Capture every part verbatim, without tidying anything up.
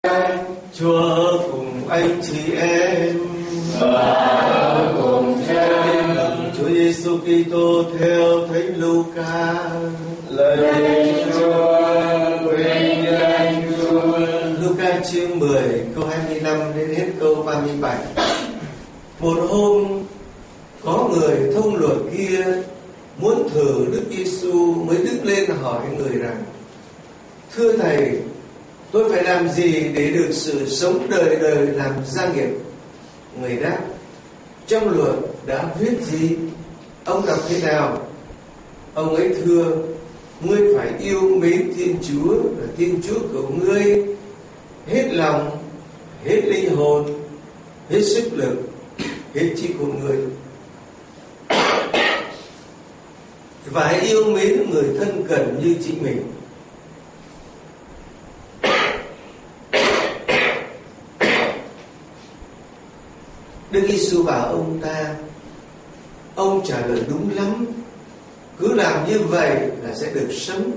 Chúa cùng anh chị em và cùng cha. Chúa Giêsu Kitô theo Thánh Luca. Lạy Chúa, vinh danh Chúa. Luca chương mười câu hai mươi lăm đến hết câu ba mươi bảy. Một hôm có người thông luật kia muốn thử Đức Giêsu mới đứng lên hỏi người rằng: Thưa Thầy, tôi phải làm gì để được sự sống đời đời làm gia nghiệp? Người đáp: Trong luật đã viết gì? Ông đọc thế nào? Ông ấy thưa: Ngươi phải yêu mến Thiên Chúa là Thiên Chúa của ngươi hết lòng, hết linh hồn, hết sức lực, hết trí của ngươi. Phải yêu mến người thân cận như chính mình. Đức Giêsu bảo ông ta: Ông trả lời đúng lắm, cứ làm như vậy là sẽ được sống.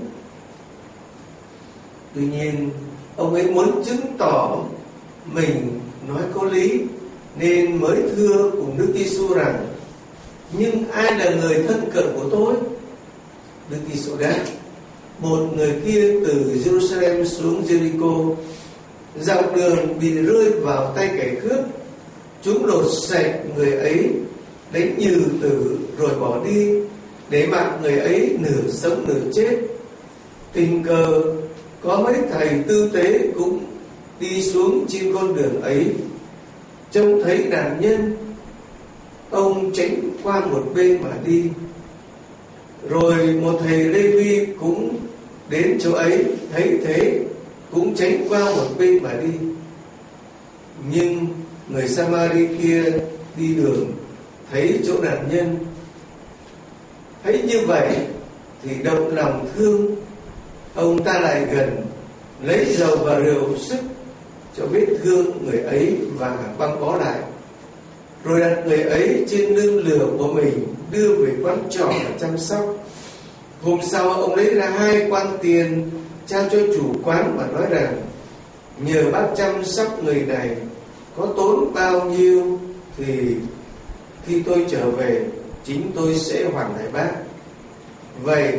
Tuy nhiên ông ấy muốn chứng tỏ mình nói có lý, nên mới thưa cùng Đức Giêsu rằng: Nhưng ai là người thân cận của tôi? Đức Giêsu đáp: Một người kia từ Jerusalem xuống Jericho, dọc đường bị rơi vào tay kẻ cướp. Chúng lột sạch người ấy, đánh nhừ tử rồi bỏ đi, để mặc người ấy nửa sống nửa chết. Tình cờ có mấy thầy tư tế cũng đi xuống trên con đường ấy, trông thấy nạn nhân, ông tránh qua một bên mà đi. Rồi một thầy Lê-vi cũng đến chỗ ấy, thấy thế cũng tránh qua một bên mà đi. Nhưng người Sa-ma-ri kia đi đường thấy chỗ nạn nhân, thấy như vậy thì động lòng thương. Ông ta lại gần, lấy dầu và rượu sức cho vết thương người ấy và băng bó lại, rồi đặt người ấy trên lưng lửa của mình, đưa về quán trọ và chăm sóc. Hôm sau ông lấy ra hai quan tiền trao cho chủ quán và nói rằng: Nhờ bác chăm sóc người này, có tốn bao nhiêu thì khi tôi trở về chính tôi sẽ hoàn lại bác. Vậy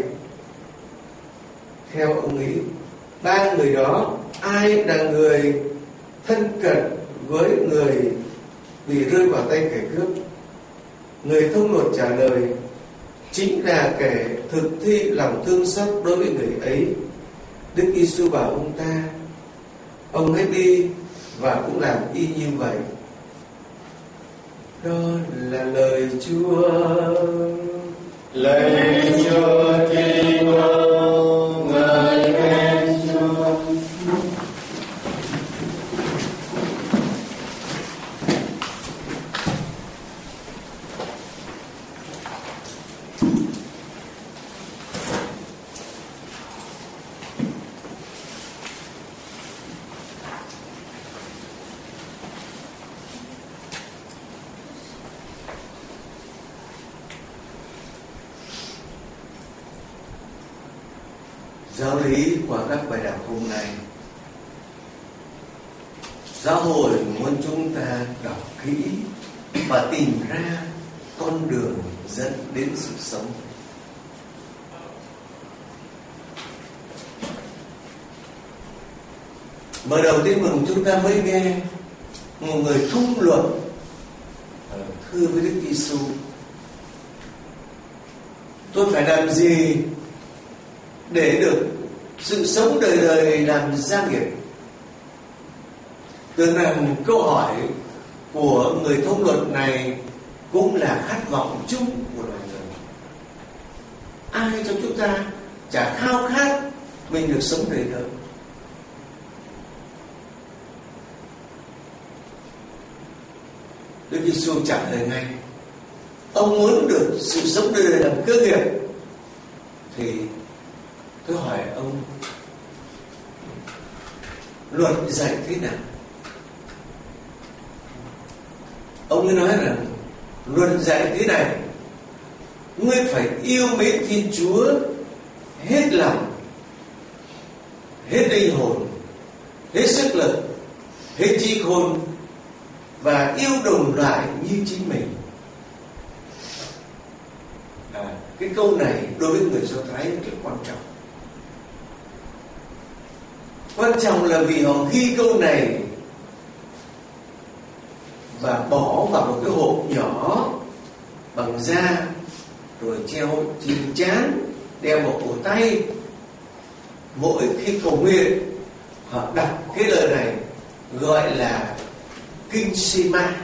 theo ông nghĩ, ba người đó ai là người thân cận với người bị rơi vào tay kẻ cướp? Người thông luật trả lời: Chính là kẻ thực thi lòng thương xót đối với người ấy. Đức Giêsu bảo ông ta: Ông hãy đi và cũng làm y như vậy. Đó là lời Chúa. Lạy Chúa Kitô, ngợi khen Chúa. Giáo lý qua các bài đọc hôm nay, giáo hội muốn chúng ta đọc kỹ và tìm ra con đường dẫn đến sự sống. Mở đầu tin mừng chúng ta mới nghe một người thông luật thưa với Đức Giêsu: Tôi phải làm gì để được sự sống đời đời làm gia nghiệp? Tưởng rằng câu hỏi của người thông luật này cũng là khát vọng chung của loài người. Ai trong chúng ta chả khao khát mình được sống đời đời? Đức Giêsu trả lời ngay: Ông muốn được sự sống đời đời làm cơ nghiệp thì tôi hỏi ông, luật dạy thế nào? Ông ấy nói rằng luật dạy thế này: ngươi phải yêu mến Thiên Chúa hết lòng, hết linh hồn, hết sức lực, hết trí khôn và yêu đồng loại như chính mình. À, cái câu này đối với người Do Thái rất là quan trọng. Quan trọng là vì họ ghi câu này và bỏ vào một cái hộp nhỏ bằng da, rồi treo trên trán, đeo vào cổ tay. Mỗi khi cầu nguyện họ đọc cái lời này gọi là kinh Shema.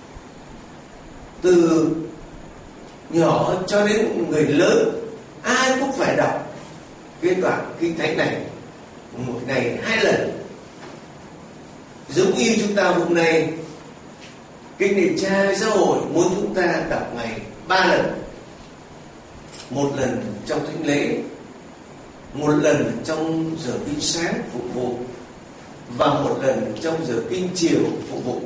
Từ nhỏ cho đến người lớn ai cũng phải đọc cái đoạn kinh thánh này một ngày hai lần. Giống như chúng ta hôm nay kinh điển cha giáo hội muốn chúng ta đọc ngày ba lần. Một lần trong thánh lễ, một lần trong giờ kinh sáng phục vụ, và một lần trong giờ kinh chiều phục vụ.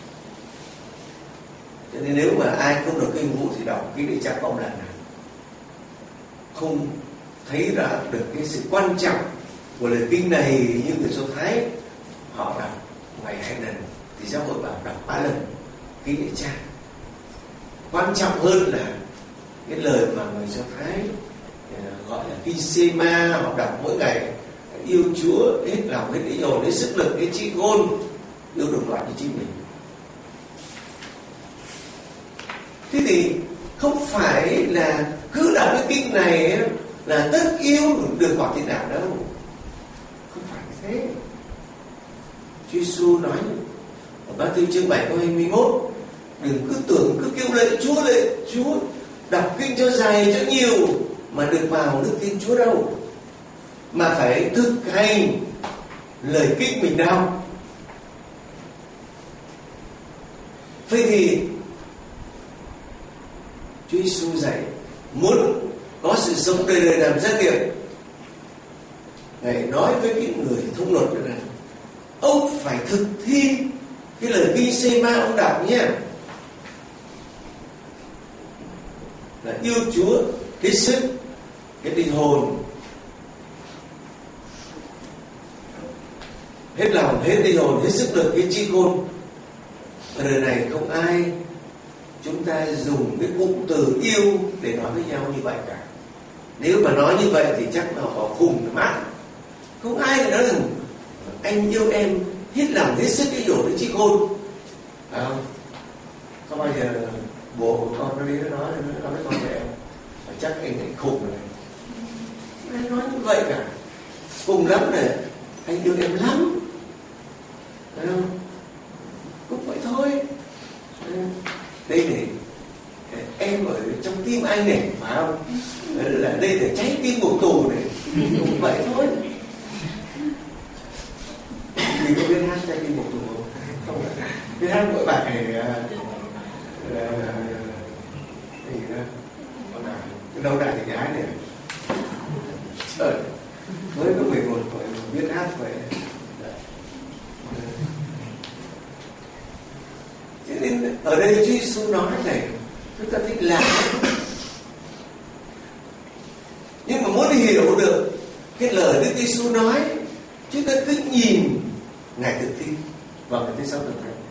Cho nên nếu mà ai không được kinh vụ thì đọc kinh điển cha không lần nào, không thấy ra được cái sự quan trọng của lời kinh này. Như người Do Thái họ đọc ngày hai lần, thì giáo hội bảo đọc ba lần kinh điển cha. Quan trọng hơn là cái lời mà người Do Thái gọi là kinh Shema, họ đọc mỗi ngày: yêu Chúa hết lòng, hết ý hồn, hết sức lực, hết trí khôn, yêu đồng loại như chính mình. Thế thì không phải là cứ đọc cái kinh này là tất yêu được quả thiên đàng đâu, không phải thế. Chúa Giêsu nói ở Matthew chương bảy câu hai mươi mốt: đừng cứ tưởng cứ kêu lạy Chúa, lạy Chúa, đọc kinh cho dài cho nhiều mà được vào nước Thiên Chúa đâu, mà phải thực hành lời kinh mình đọc. Vậy thì Chúa Giêsu dạy muốn có sự sống đời đời làm gia nghiệp. Ngài nói với cái người thông luật này: ông phải thực thi cái lời kinh Shema ông đọc nhé, là yêu Chúa hết sức, cái linh hồn, hết lòng, hết linh hồn, hết sức lực, hết trí khôn. Ở đời này không ai chúng ta dùng cái cụm từ yêu để nói với nhau như vậy cả. Nếu mà nói như vậy thì chắc là họ khùng mát. Không ai nói rằng anh yêu em hết lòng, hết sức, cái hiểu, cái trí khôn. À, không? Không bao giờ bố của con nó đi nó nói nó nói với con vậy. Chắc anh ấy khùng rồi. Ai nói như vậy cả. Khùng lắm này, anh yêu em lắm, phải không? Cũng vậy thôi. Đây này, em ở trong tim anh này, phải không? Là đây là trái tim một tù này, cũng vậy thôi. Mình có biết hát trái tim một tù không? Không, biết hát mỗi bài này là gì đó, cái đâu đại thì gái này. Trời, mới có mười một tuổi biết hát vậy. Cho nên ở đây Chúa Giêsu nói này, chúng ta thích làm, nhưng mà muốn hiểu được cái lời Đức Giêsu nói, chúng ta cứ nhìn Ngài thực thi vào ngày thứ sáu tuần thánh.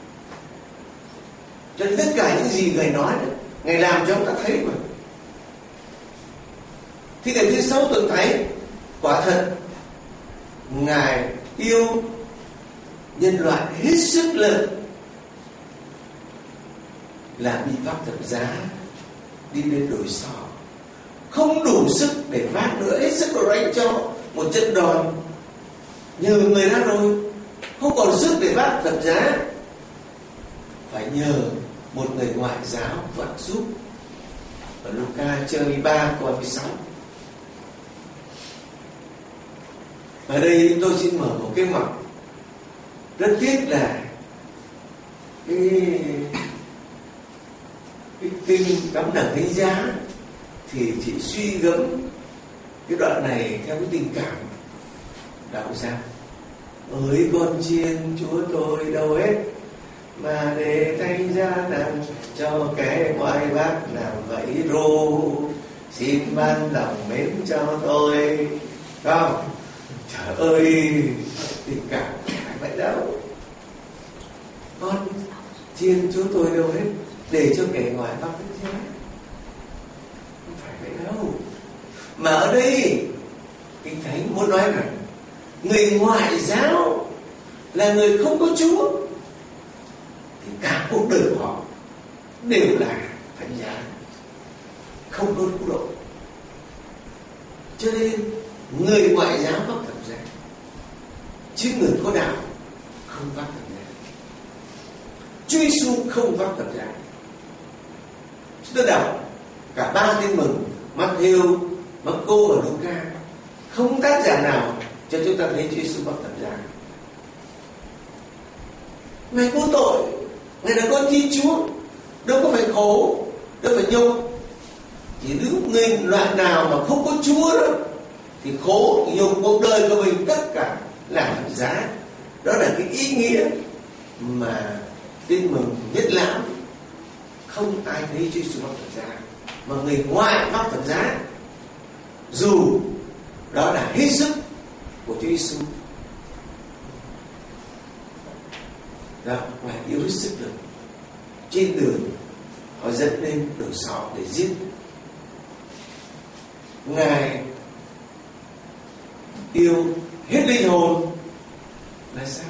Cho nên tất cả những gì Ngài nói này, Ngài làm cho chúng ta thấy mà. Thì ngày thứ sáu tuần thánh, quả thật Ngài yêu nhân loại hết sức lực, là bị vác thập giá đi lên đồi sò, không đủ sức để vác nữa, hết sức rồi đánh cho một trận đòn, nhờ người ra rồi, không còn sức để vác thập giá, phải nhờ một người ngoại giáo vác giúp. Ở Luca chương hai mươi ba câu hai mươi sáu. Ở đây tôi xin mở một cái ngoặc. Rất tiếc là cái cái kinh cắm đẳng thánh giá thì chỉ suy gẫm cái đoạn này theo cái tình cảm đạo gia. Ơi con chiên Chúa tôi đâu hết, mà để thánh giá nằm cho kẻ ngoại bác làm vậy rô, xin ban lòng mến cho tôi. Không, trời ơi, tình cảm phải vậy đâu. con chiên Chúa tôi đâu hết để cho kẻ ngoài vác thánh giá. Không phải vậy đâu. Mà ở đây Kinh Thánh muốn nói rằng người ngoại giáo là người không có Chúa thì cả cuộc đời của họ đều là thánh giá, không có cứu độ. Cho nên người ngoại giáo vác thập giá, chứ người có đạo không vác thập giá. Chúa Giêsu không vác thập giá. Chúng ta đọc cả ba tin mừng Matthew, Marco và Luca, không tác giả nào cho chúng ta thấy Chúa Giêsu vác thập giá. Ngài vô tội, Ngài là con Thiên Chúa, đâu có phải khổ, đâu phải nhục. Chỉ đứng người loại nào mà không có Chúa đó thì khổ nhục cuộc đời của mình tất cả là thập giá. Đó là cái ý nghĩa mà tin mừng nhất lãm không ai thấy Chúa Giêsu vác thập giá, mà người ngoài vác thập giá, dù đó là hết sức của Chúa Giêsu. Đó, Ngài yêu hết sức lực. Trên đường họ dẫn lên đồi sọ để giết. Ngài yêu hết linh hồn là sao?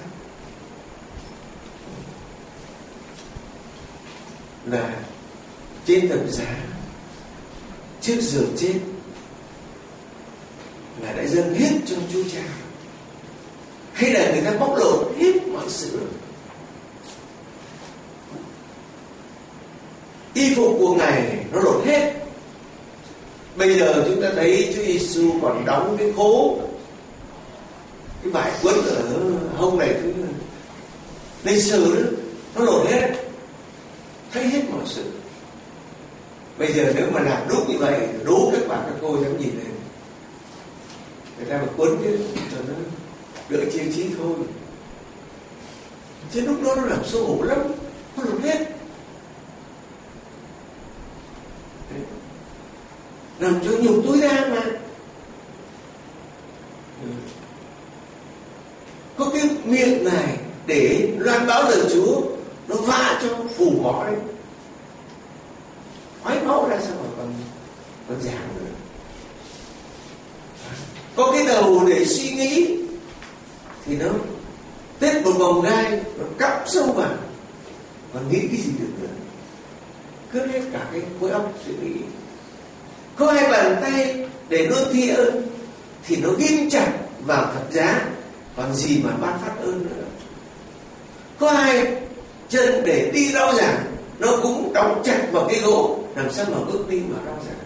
Là trên thập giá, trước giờ chết, Ngài đã dâng hết cho Chúa Cha. Hay là người ta bóc lột hết mọi sự? Y phục của Ngài nó lột hết. Bây giờ chúng ta thấy Chúa Giêsu còn đóng cái khố, cái vải quấn ở hông này thứ lịch sử đó, nó lột hết, thấy hết mọi sự. Bây giờ nếu mà làm đúng như vậy, đố các bạn các cô dám nhìn lên, người ta mà quấn cái cho nó đỡ chiêu trí thôi. Chứ lúc đó nó làm xấu hổ lắm, nó lột hết. Làm cho nhục tối đa mà. Có cái miệng này để loan báo lời Chúa, nó vạ cho phủ mỏ đấy. Khói máu ra sao mà còn còn giảng nữa. Có cái đầu để suy nghĩ thì nó tết một vòng gai, nó cắm sâu vào, còn nghĩ cái gì được nữa. Cướp hết cả cái khối óc suy nghĩ. Có hai bàn tay để luôn thi ơn thì nó ghim chặt vào thập giá, còn gì mà ban phát ơn nữa. Có hai chân để đi rao giảng, nó cũng đóng chặt vào cái gỗ, làm sao mà bước đi mà rao giảng.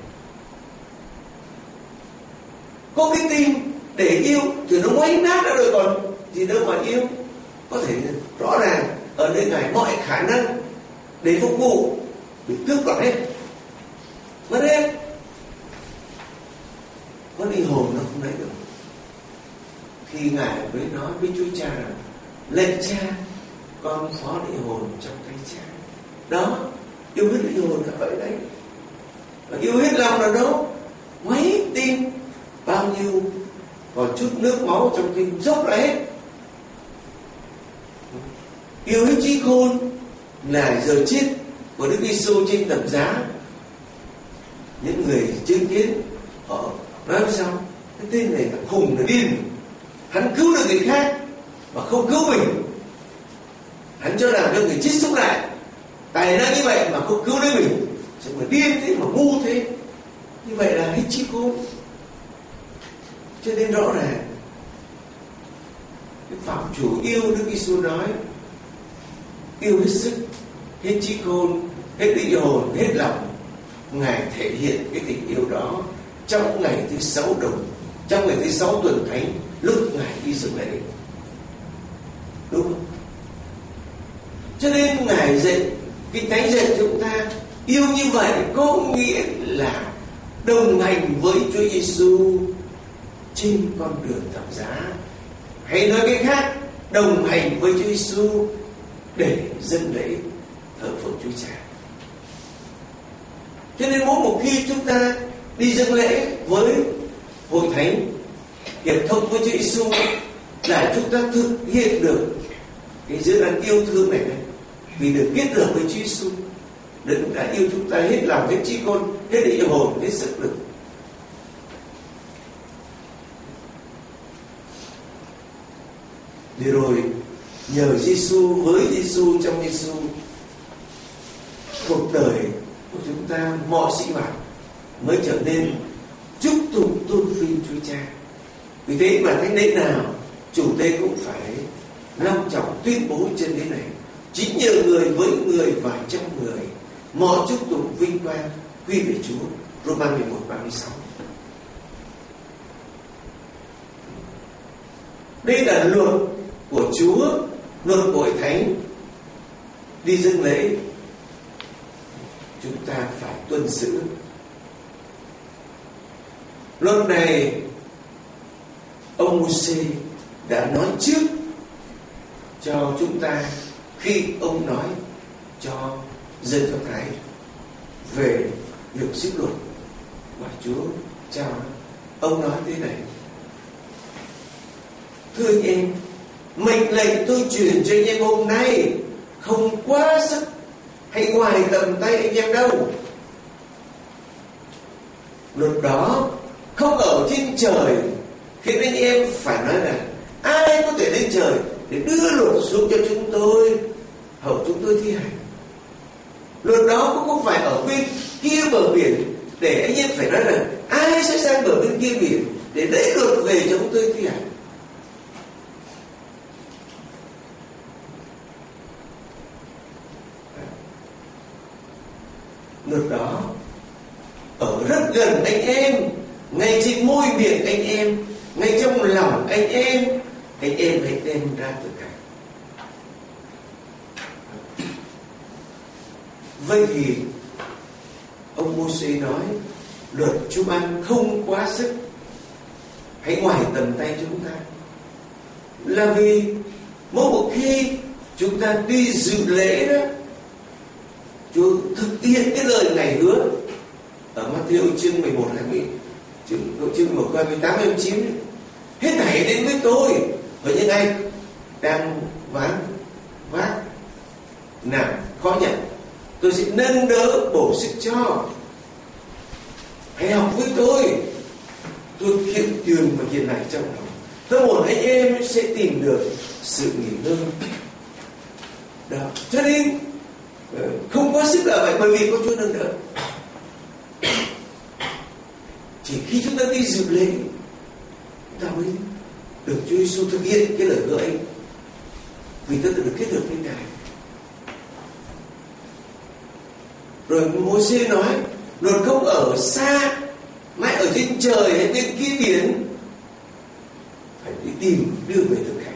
Có cái tim để yêu thì nó ngoáy nát ra rồi, còn gì đâu mà yêu. Có thể rõ ràng ở nơi Ngài mọi khả năng để phục vụ bị tước đoạt hết, mất hết. Có linh hồn nó không lấy được. Thì Ngài mới nói với Chúa Cha rằng lệnh Cha, con phó linh hồn trong tay Cha. Đó, yêu hết linh hồn là vậy đấy. Và yêu hết lòng là đó, ngoáy tim bao nhiêu còn chút nước máu trong tim dốc ra hết. Yêu hết trí khôn là giờ chết của Đức Giêsu trên thập giá. Những người chứng kiến họ nói sao? Cái tên này là khùng, là điên. Hắn cứu được người khác mà không cứu mình. Hắn cho làm cho người chết sống lại. Tài năng như vậy mà không cứu lấy mình, chứ mà điên thế mà ngu thế. Như vậy là hết trí khôn. Cho nên rõ ràng cái phạm chủ yêu Đức Giêsu nói yêu hết sức, hết trí khôn, hết linh hồn, hết lòng. Ngài thể hiện cái tình yêu đó trong ngày thứ sáu đồng, trong ngày thứ sáu tuần thánh, lúc Ngài đi dự lễ. Đúng không? Cho nên Ngài dạy, Kinh Thánh dạy chúng ta yêu như vậy có nghĩa là đồng hành với Chúa Giêsu trên con đường thập giá. Hay nói cách khác, đồng hành với Chúa Giêsu để dâng lễ thờ phượng Chúa Cha. Cho nên mỗi một khi chúng ta đi dâng lễ với hội thánh, hiệp thông với Chúa Giêsu, là chúng ta thực hiện được cái giới hạn yêu thương này, này vì được kết hợp với Chúa Giêsu. Đấng đã yêu chúng ta hết lòng, hết trí khôn, hết ý hồn, hết sức lực. Để rồi nhờ Giêsu, với Giêsu, trong Giêsu, cuộc đời của chúng ta, mọi sinh hoạt mới trở nên chúc tụng tôn vinh Chúa Cha. Vì thế mà thánh lễ nào chủ tế cũng phải long trọng tuyên bố chân lý này: chính nhờ người, với người và trong người, mọi chúc tụng vinh quang quy về Chúa. Roma mười một ba mươi sáu. Đây là luật của Chúa, luật của Hội Thánh. Đi dâng lễ chúng ta phải tuân giữ. Luật này ông Mô-sê đã nói trước cho chúng ta khi ông nói cho dân Do Thái về việc giữ luật mà Chúa trao. Ông nói thế này: thưa anh em, mệnh lệnh tôi truyền cho anh em hôm nay không quá sức hay ngoài tầm tay anh em đâu. Luật đó không ở trên trời khiến anh em phải nói là ai có thể lên trời để đưa luật xuống cho chúng tôi, hầu chúng tôi thi hành. Luật đó cũng không phải ở bên kia bờ biển để anh em phải nói là ai sẽ sang bờ bên kia biển để lấy luật về cho chúng tôi thi hành. Luật đó ở rất gần anh em, ngay trên môi miệng anh em, ngay trong lòng anh em. Anh em hãy đem ra thực hành. Vậy thì ông Mô-sê nói luật chúng ăn không quá sức hay ngoài tầm tay chúng ta, là vì mỗi một khi chúng ta đi dự lễ đó, Chúa thực hiện cái lời Ngài hứa ở Ma-thi-ơ chương mười một hai mươi, chương chương một câu hai mươi tám hai mươi chín: hết thảy đến với tôi, với những ai đang ván vác nặng khó nhận, tôi sẽ nâng đỡ bổ sức cho. Hãy học với tôi, tôi khiêm tường và hiền lành trong lòng, tâm hồn anh em sẽ tìm được sự nghỉ ngơi. Đó, cho nên không có sức là vậy, bởi vì có Chúa nâng đỡ. Chỉ khi chúng ta đi dự lễ, chúng ta mới được Chúa Giêsu thực hiện cái lời hứa ấy, vì ta được kết hợp với Ngài. Rồi Mô-sê nói luật không ở xa, mãi ở trên trời hay bên kia biển, phải đi tìm đưa về thực hành.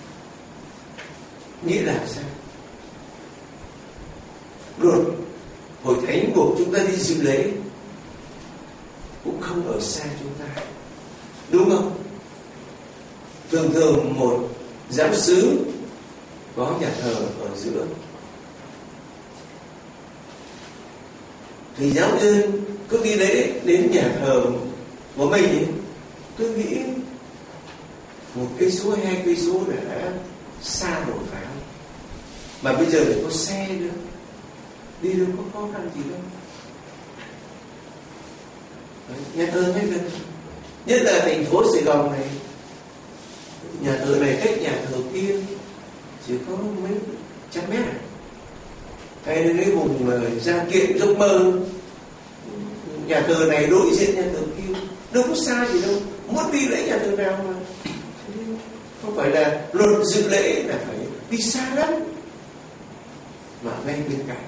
Nghĩa là sao? Luật Hội Thánh buộc chúng ta đi dự lễ cũng không ở xa chúng ta, đúng không? Thường thường một giám xứ có nhà thờ ở giữa, thì giáo dân cứ đi lễ đến nhà thờ của mình ấy, tôi nghĩ một cây số hai cây số đã xa rồi phải không? Mà bây giờ lại có xe nữa, đi đâu có khó khăn gì đâu. Nhà thờ ngay gần, nhất là thành phố Sài Gòn này, nhà thờ này cách nhà thờ kia chỉ có mấy trăm mét. Hay là cái vùng Gia Kiện, Giấc Mơ, nhà thờ này đối diện nhà thờ kia, đâu có xa gì đâu, muốn đi lễ nhà thờ nào mà. Không phải là luật dự lễ là phải đi xa lắm, mà ngay bên cạnh.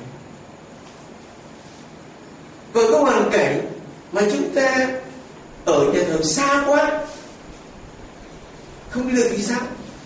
Còn có hoàn cảnh mà chúng ta ở nhà thờ xa quá, không đi được vì sao?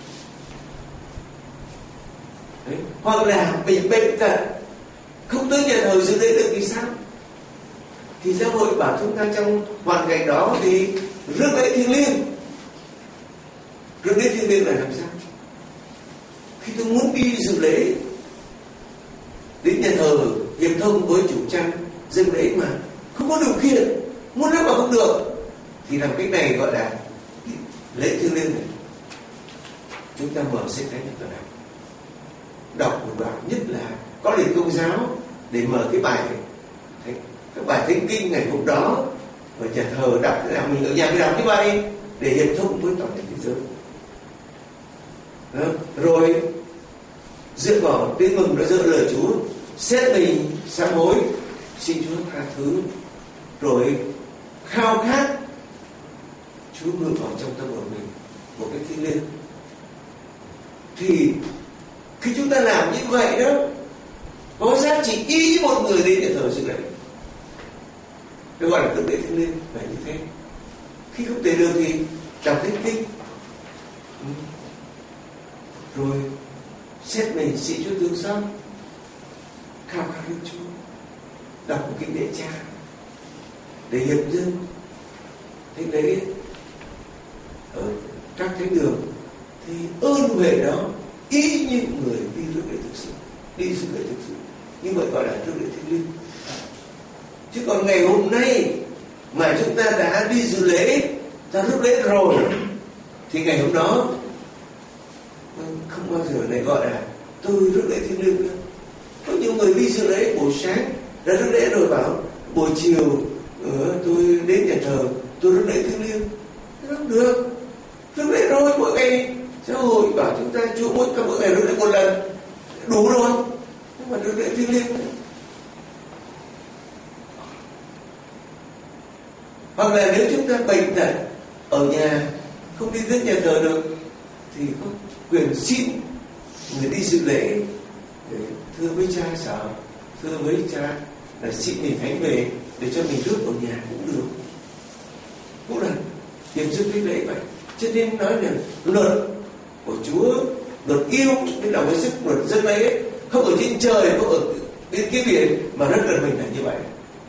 Đấy. Hoặc là mình bệnh tật, không tới nhà thờ dự lễ được vì sao? Thì giáo hội bảo chúng ta trong hoàn cảnh đó thì rước lễ thiêng liêng. Rước lễ thiêng liêng là làm sao? Khi tôi muốn đi dự lễ đến nhà thờ hiệp thông với chủ trăng dâng lễ mà không có điều kiện, muốn lắm mà không được, thì làm cái này gọi là lễ thiêng liêng này. Chúng ta mở sách thánh để đọc. đọc một đoạn, nhất là có lịch công giáo, để mở cái bài cái bài thánh kinh ngày hôm đó ở nhà thờ đọc thế nào, mình ở nhà mình đọc như vậy để hiệp thông với toàn thể thế giới. Đó. Rồi dựa vào tiếng mừng đã dựa lời Chúa, xét mình sám hối, xin Chúa tha thứ, rồi khao khát Chúa ngự vào trong tâm hồn mình một cái thiêng liêng. Thì khi chúng ta làm như vậy đó, có giá trị y như một người đến nhà thờ dự lễ. Nó gọi là thực lễ thiêng liêng là như thế. Khi không thể được thì đọc thánh kinh, ừ. rồi xét mình xin Chúa thương xót, khao khát Đức Chúa, đọc một kinh lễ Cha để hiệp dân thánh lễ ở các thánh đường, thì ơn huệ đó y như người đi rước lễ thực sự, đi rước lễ thực sự, như vậy gọi là rước lễ thiêng liêng. Chứ còn ngày hôm nay mà chúng ta đã đi dự lễ, ta rước lễ rồi, thì ngày hôm đó không bao giờ này gọi là tôi rước lễ thiêng liêng nữa. Có nhiều người đi dự lễ buổi sáng đã rước lễ rồi, bảo buổi chiều uh, tôi đến nhà thờ tôi rước lễ thiêng liêng. Không được, rước lễ rồi mỗi ngày. Giáo hội bảo chúng ta Chúa mỗi cả mỗi ngày rước lễ một lần đủ rồi, nhưng mà rước lễ thiêng liêng. Hoặc là nếu chúng ta bệnh tật ở nhà không đi đến nhà thờ được, thì có quyền xin người đi dự lễ để thưa với cha sở, thưa với cha là xin mình thánh về để cho mình rước ở nhà cũng được, cũng là hiệp dư cái lễ vậy. Cho nên nói là luật của Chúa, luật yêu nên là cái sức luật dân lễ không ở trên trời, không ở bên kia biển, mà rất gần mình là như vậy.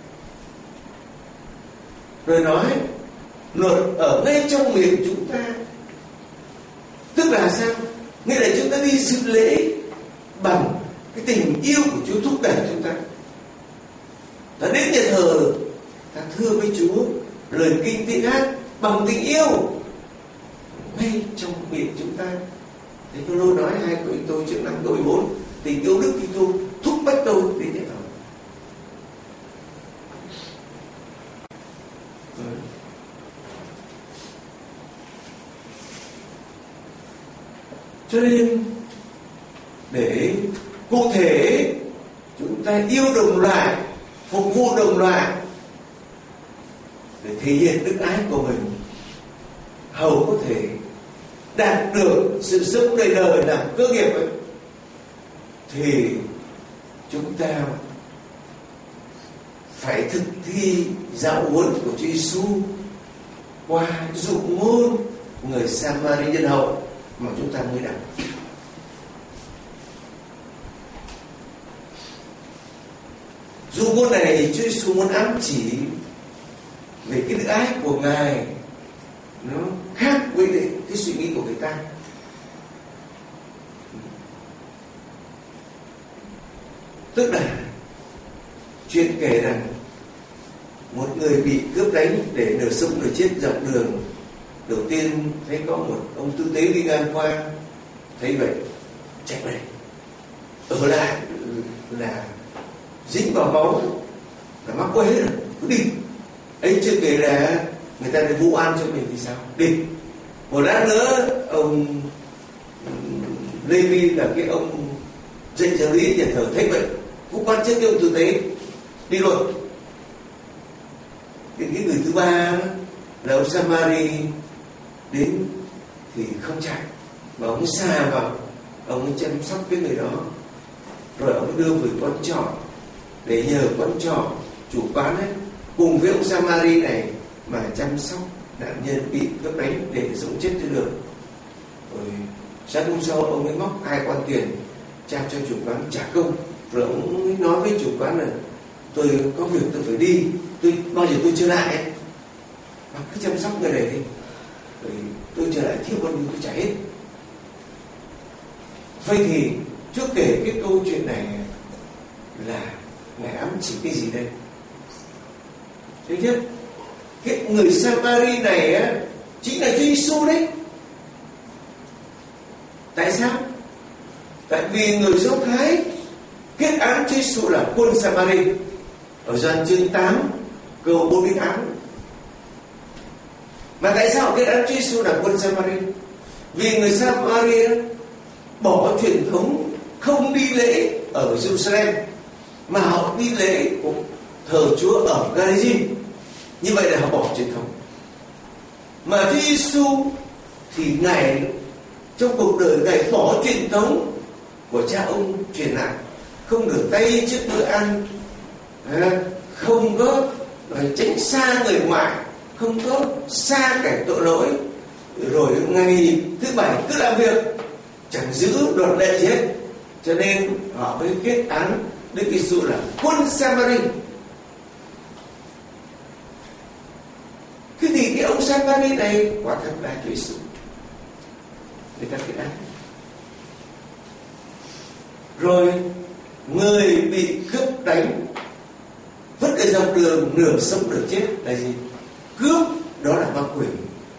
Rồi nói luật ở ngay trong miệng chúng ta, tức là sao? Nghĩa là chúng ta đi dự lễ bằng cái tình yêu của Chúa thúc đẩy chúng ta. Ta đến nhà thờ, ta thưa với Chúa lời kinh tiếng hát bằng tình yêu ngay trong miệng chúng ta. Thế Phaolô nói hai tuổi tôi trước năm tôi bốn, tình yêu Đức Kitô thúc bách tôi đến nhà thờ. Cho nên để cụ thể chúng ta yêu đồng loại, phục vụ đồng loại để thể hiện đức ái của mình, hầu có thể đạt được sự sống đời đời làm cơ nghiệp ấy, thì chúng ta phải thực thi giáo huấn của Chúa Giêsu qua dụ ngôn người Samari nhân hậu mà chúng ta mới đọc. Dụ ngôn này Chúa Giêsu muốn ám chỉ về cái đức ái của Ngài nó khác với cái suy nghĩ của người ta. Tức là chuyện kể rằng một người bị cướp đánh để nửa sống nửa chết dọc đường. Đầu tiên thấy có một ông tư tế đi ngang qua, thấy vậy chạy về, ở lại là dính vào máu là mắc quê hết rồi, cứ đi. Ấy chưa kể là người ta lại vụ an cho mình thì sao, đi. Một lát nữa ông Lê-vi là cái ông dạy giáo lý nhà thờ thấy vậy cũng quan chức cái ông tư tế đi luôn. Thì cái người thứ ba là ông Samari đến thì không chạy mà ông xa vào, ông chăm sóc cái người đó, rồi ông đưa về quán trọ để nhờ quán trọ chủ quán ấy cùng với ông Samari này mà chăm sóc nạn nhân bị cướp đánh để sống chết trên đường. Rồi sáng hôm sau ông ấy móc hai quan tiền trao cho chủ quán trả công, rồi ông ấy nói với chủ quán là tôi có việc tôi phải đi, tôi bao giờ tôi trở lại ấy, mà cứ chăm sóc người này đi, rồi tôi trở lại thiếu bao nhiêu tôi trả hết. Vậy thì trước kể cái câu chuyện này là Ngài ám chỉ cái gì đây? Thứ nhất, cái người Samari này á, chính là Chúa Giêsu đấy. Tại sao? Tại vì người Do Thái kết án Chúa Giêsu là quân Sa-ma-ri ở Gioan chương tám câu bốn mươi tám. Mà tại sao kết án Chúa Giêsu là quân Sa-ma-ri? Vì người Sa-ma-ri bỏ truyền thống không đi lễ ở Jerusalem mà họ đi lễ của thờ Chúa ở Garizim. Như vậy là họ bỏ truyền thống. Mà Chúa Giêsu thì Ngài trong cuộc đời Ngài bỏ truyền thống của cha ông truyền lại, không rửa tay trước bữa ăn, không có tránh xa người ngoại, không có xa kẻ tội lỗi, rồi ngày thứ bảy cứ làm việc, chẳng giữ luật lệ gì hết. Cho nên họ mới kết án Đức Giêsu là quân Sa-ma-ri. Thế thì cái ông Sa-ma-ri này quả thật là Chúa Giêsu, người ta kết án. Rồi người bị cướp đánh vứt ở dọc đường, nửa sống nửa chết là gì? Cướp, đó là ma quỷ.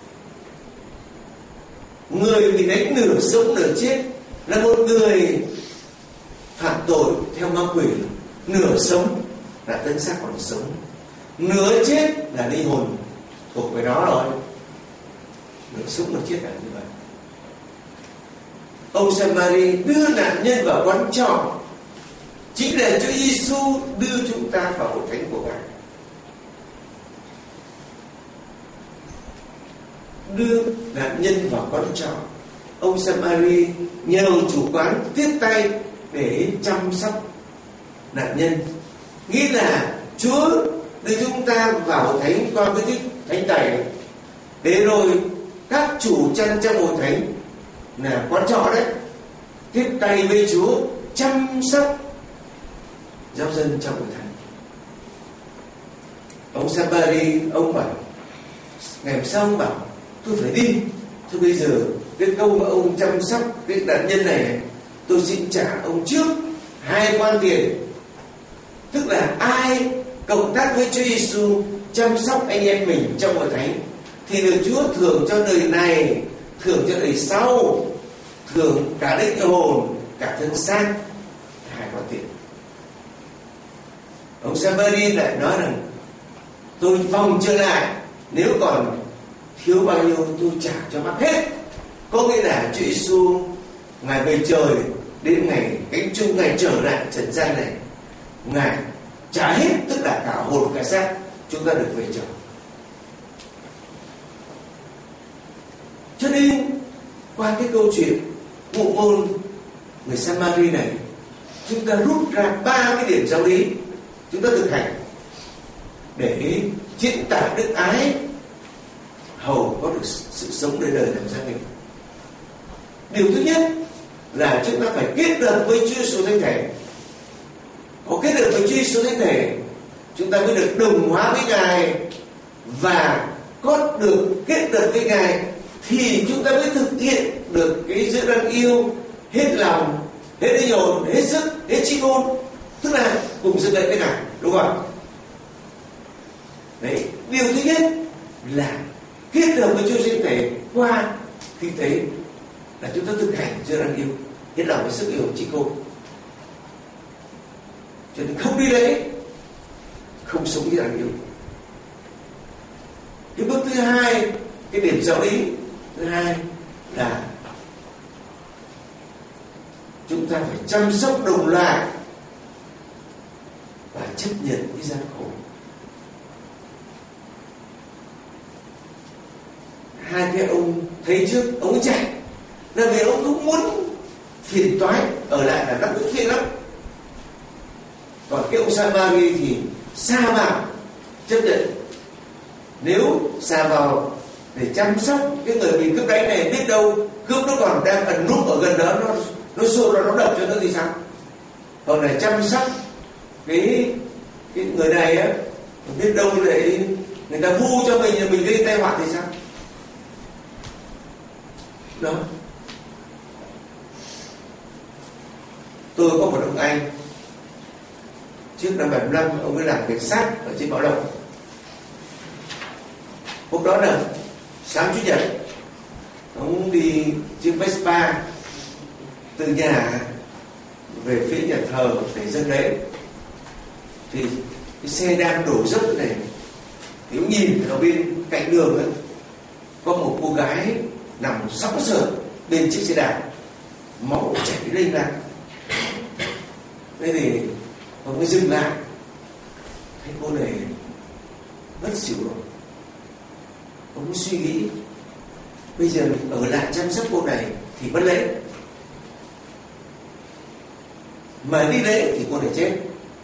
Người bị đánh nửa sống nửa chết là một người phạm tội theo ma quỷ. Nửa sống là thân xác còn sống, nửa chết là linh hồn thuộc về nó rồi. Nửa sống nửa chết là như vậy. Ông Sa-ma-ri đưa nạn nhân vào quán trọ, chính là Chúa Giêsu đưa chúng ta vào hội thánh của Ngài. Đưa nạn nhân vào quán trọ, ông Sa-ma-ri nhờ chủ quán tiếp tay để chăm sóc nạn nhân. Nghĩ là Chúa đưa chúng ta vào hội thánh qua cái tích thánh tẩy, để rồi các chủ chăn trong hội thánh là quán trọ đấy tiếp tay với Chúa chăm sóc giáo dân trong hội thánh. Ông Sa-ma-ri ông bảo, ngày hôm sau ông bảo tôi phải đi. Thôi bây giờ cái câu mà ông chăm sóc cái nạn nhân này, tôi xin trả ông trước hai quan tiền. Tức là ai cộng tác với Chúa Giêsu chăm sóc anh em mình trong hội thánh thì được Chúa thưởng cho đời này, thưởng cho đời sau, thưởng cả linh hồn, cả thân xác, hai quan tiền. Ông Sa-ma-ri lại nói rằng tôi vòng trở lại, nếu còn thiếu bao nhiêu tôi trả cho bác hết. Có nghĩa là Chúa Giêsu Ngài về trời, đến ngày cánh chung Ngài trở lại trần gian này, Ngài trả hết, tức là cả hồn cả xác chúng ta được về trời. Cho nên qua cái câu chuyện ngụ ngôn người Sa-ma-ri này, chúng ta rút ra ba cái điểm giáo lý chúng ta thực hành để diễn tả đức ái, hầu có được sự sống đời đời làm gia đình. Điều thứ nhất là chúng ta phải kết hợp với Chúa Giêsu Thánh Thể. Có kết hợp với Chúa Giêsu Thánh Thể, chúng ta mới được đồng hóa với Ngài, và có được kết hợp với Ngài thì chúng ta mới thực hiện được cái giữa đang yêu hết lòng, hết linh hồn, hết sức, hết trí ngôn, tức là cùng dựng lễ với Ngài, đúng không? Đấy, điều thứ nhất là kết hợp với Chúa Giêsu Thể qua khi thế là chúng ta thực hành giữa đang yêu hết lòng với sức yêu trí ngôn. Cho nên không đi lễ, không sống như đang yêu. Cái bước thứ hai, cái điểm giáo lý thứ hai là chúng ta phải chăm sóc đồng loại và chấp nhận cái gian khổ. Hai cái ông thấy trước, ông ấy chạy là vì ông cũng muốn phiền toái, ở lại là nó cũng phiền lắm. Còn cái ông Sa-ma-ri thì sa vào chấp nhận. Nếu sa vào để chăm sóc cái người bị cướp đánh này, biết đâu cướp nó còn đang ẩn núp ở gần đó, nó nó xô nó, nó đập cho nó thì sao? Còn là chăm sóc cái cái người này á, biết đâu lại người ta vu cho mình, mình gây tai họa thì sao? Đó. Tôi có một ông anh trước năm bảy mươi lăm, ông ấy làm cảnh sát ở trên Bảo Lộc. Hôm đó là sáng chủ nhật, ông đi chiếc Vespa từ nhà về phía nhà thờ để dâng lễ. Thì cái xe đang đổ dốc này, thì ông nhìn ở bên cạnh đường ấy, có một cô gái nằm sóng sờ bên chiếc xe đạp, máu chảy lên ra. Thế thì ông mới dừng lại, thấy cô này mất xỉu rồi. Ông mới suy nghĩ, bây giờ mình ở lại chăm sóc cô này thì mất lễ, mà đi lễ thì cô này chết.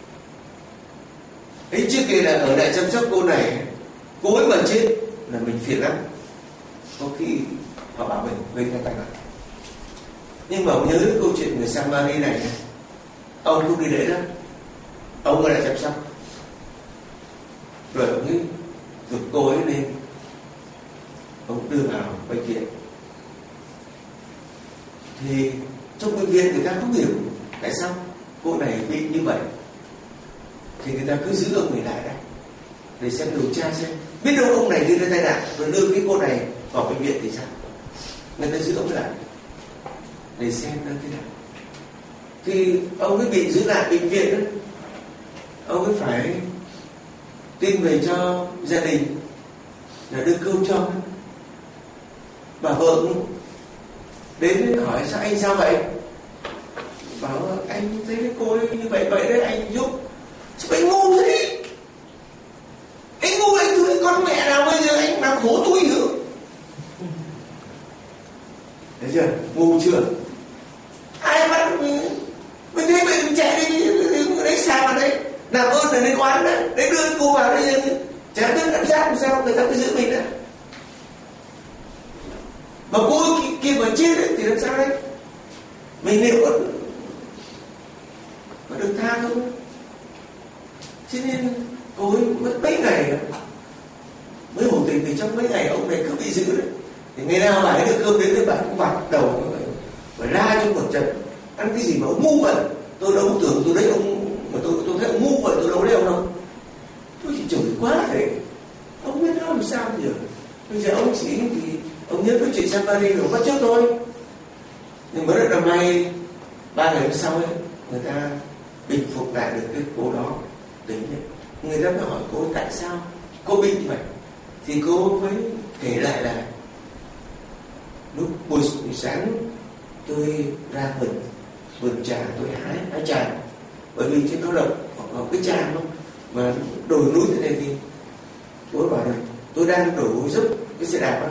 Ấy trước kia là ở lại chăm sóc cô này, cô ấy mà chết là mình phiền lắm, có khi họ bảo mình gây ra tai nạn. Nhưng mà ông nhớ câu chuyện người Samari này, ông không đi lễ đó, ông ở lại chăm sóc, rồi ông ấy giục cô ấy lên, ông đưa vào bệnh viện. Thì trong bệnh viện người ta không hiểu tại sao cô này bị như vậy, thì người ta cứ giữ ông này lại đấy để xem điều tra xem, biết đâu ông này gây ra tai nạn rồi đưa cái cô này vào bệnh viện thì sao. Người ta giữ ông lại để xem nó thế nào. Thì ông ấy bị giữ lại bệnh viện đó, ông ấy phải tin về cho gia đình là đưa cơm cho. Bà vợ đến hỏi sao anh sao vậy, bảo anh thấy cô ấy như vậy vậy đấy, anh giúp. Sao anh ngu thế, anh ngu, anh thương con mẹ nào bây giờ anh làm khổ tôi nữa. Thấy chưa, ngu chưa? Ai bắt mình thấy mình chạy đi đánh sao vào đấy, làm ơn là nên oán đấy, để đưa cô vào đây chả biết làm sao làm sao người ta cứ giữ mình đấy. Mà cô kia, kia mà chết ấy, thì làm sao đấy? Mình liệu có, có được tha không? Cho nên cô ấy mất mấy ngày mới hồi tình, thì trong mấy ngày ông này cứ bị giữ đấy. Thì ngày nào bà ấy được cơm đến thì bà cũng vặt đầu và la cho một trận. Ăn cái gì mà ông ngu vậy? Tôi đâu tưởng tôi đấy ông, mà tôi tôi thấy ông ngu vậy, tôi đâu đấy ông đâu. Tôi chỉ chửi quá thế. Ông biết nó làm sao bây giờ? Bây giờ ông chỉ thì ông nhớ cái chuyện Samari rồi bắt chước thôi. Nhưng mà rất là may, ba ngày sau ấy, người ta bình phục lại được cái cô đó. Đấy, người ta mới hỏi cô tại sao cô bị như vậy, thì cô mới kể lại là lúc buổi sáng tôi ra vườn vườn trà, tôi hái hái trà, bởi vì trên cao lộc hoặc là cái trà không mà đồi núi thế này, thì cô bảo là tôi đang đổ dốc cái xe đạp đó,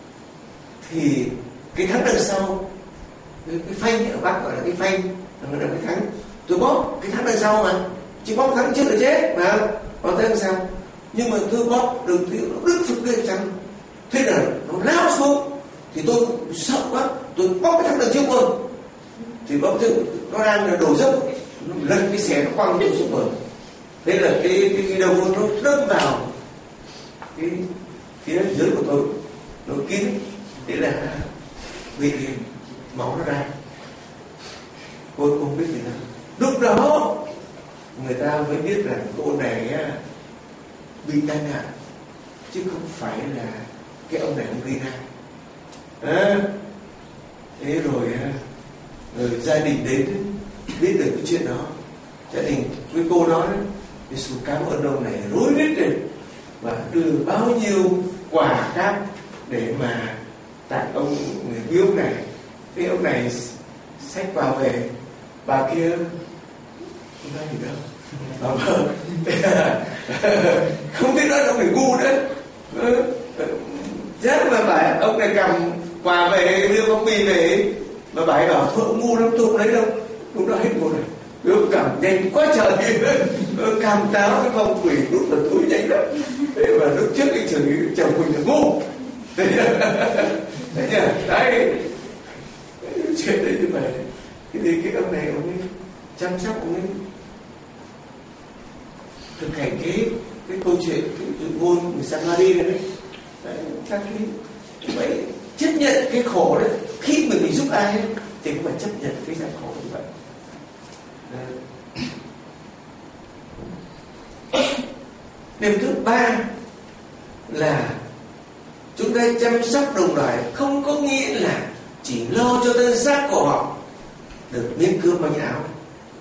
thì cái thắng đằng sau, cái, cái phanh ở Bắc gọi là cái phanh, là cái thắng, tôi bóp cái thắng đằng sau mà, chỉ bóp thắng trước là chết mà, còn thế làm sao? Nhưng mà tôi bóp được thì nó đứt phực lên chăng, thế là nó lao xuống, thì tôi sợ quá, tôi bóp cái thắng đằng trước luôn, thì bóp trước nó đang là đổ dốc, nó lật cái xe nó quăng tôi xuống bờ, thế là cái cái, cái đầu nó đâm vào cái phía dưới của tôi, nó kín, thế là bị máu nó ra. Tôi không biết gì đâu. Lúc đó người ta mới biết rằng cô này bị tai nạn, chứ không phải là cái ông này ông gây ra. À, thế rồi, rồi gia đình đến biết được cái chuyện đó, gia đình với cô nói Giê-xu cảm ơn ông này rối rít rồi, và đưa bao nhiêu quà khác để mà tặng ông người quý ông này. Thế ông này xách vào về, bà kia không nói gì đâu, bà vợ không biết nói ông này ngu nữa. Chắc mà bà ông này cầm quà về đưa phong bì về, mà bà ấy bảo thôi ông ngu lắm, tôi không lấy đâu. Lúc đó hết một rồi, tôi cầm nhanh quá trời, cầm táo cái phong quỷ lúc là túi nhanh lắm. Thế mà lúc trước anh chửi chồng mình là ngu. Đấy nhỉ? Đấy, chuyện đấy như vậy. Thì cái ông này ông ấy chăm sóc, ông ấy thực hành cái cái câu chuyện cái chuyện ngôn người Samari này đấy. Đấy, các cái vậy chấp nhận cái khổ đấy, khi mình mình giúp ai ấy, thì cũng phải chấp nhận cái gian khổ như vậy. Điểm thứ ba là chúng ta chăm sóc đồng loại không có nghĩa là chỉ lo cho thân xác của họ được miếng cơm manh áo,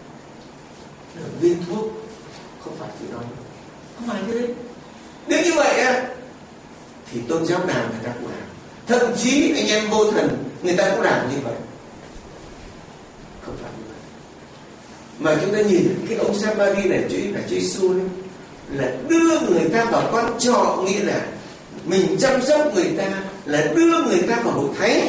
viên thuốc, không phải chuyện đó, không phải như thế. Nếu như vậy á thì tôn giáo nào người ta cũng làm, thậm chí anh em vô thần người ta cũng làm như vậy, không phải như vậy. Mà chúng ta nhìn cái ông Samari này, Chúa là Chúa Giêsu ấy, là đưa người ta vào quan trọ, nghĩa là mình chăm sóc người ta, là đưa người ta vào hội thánh.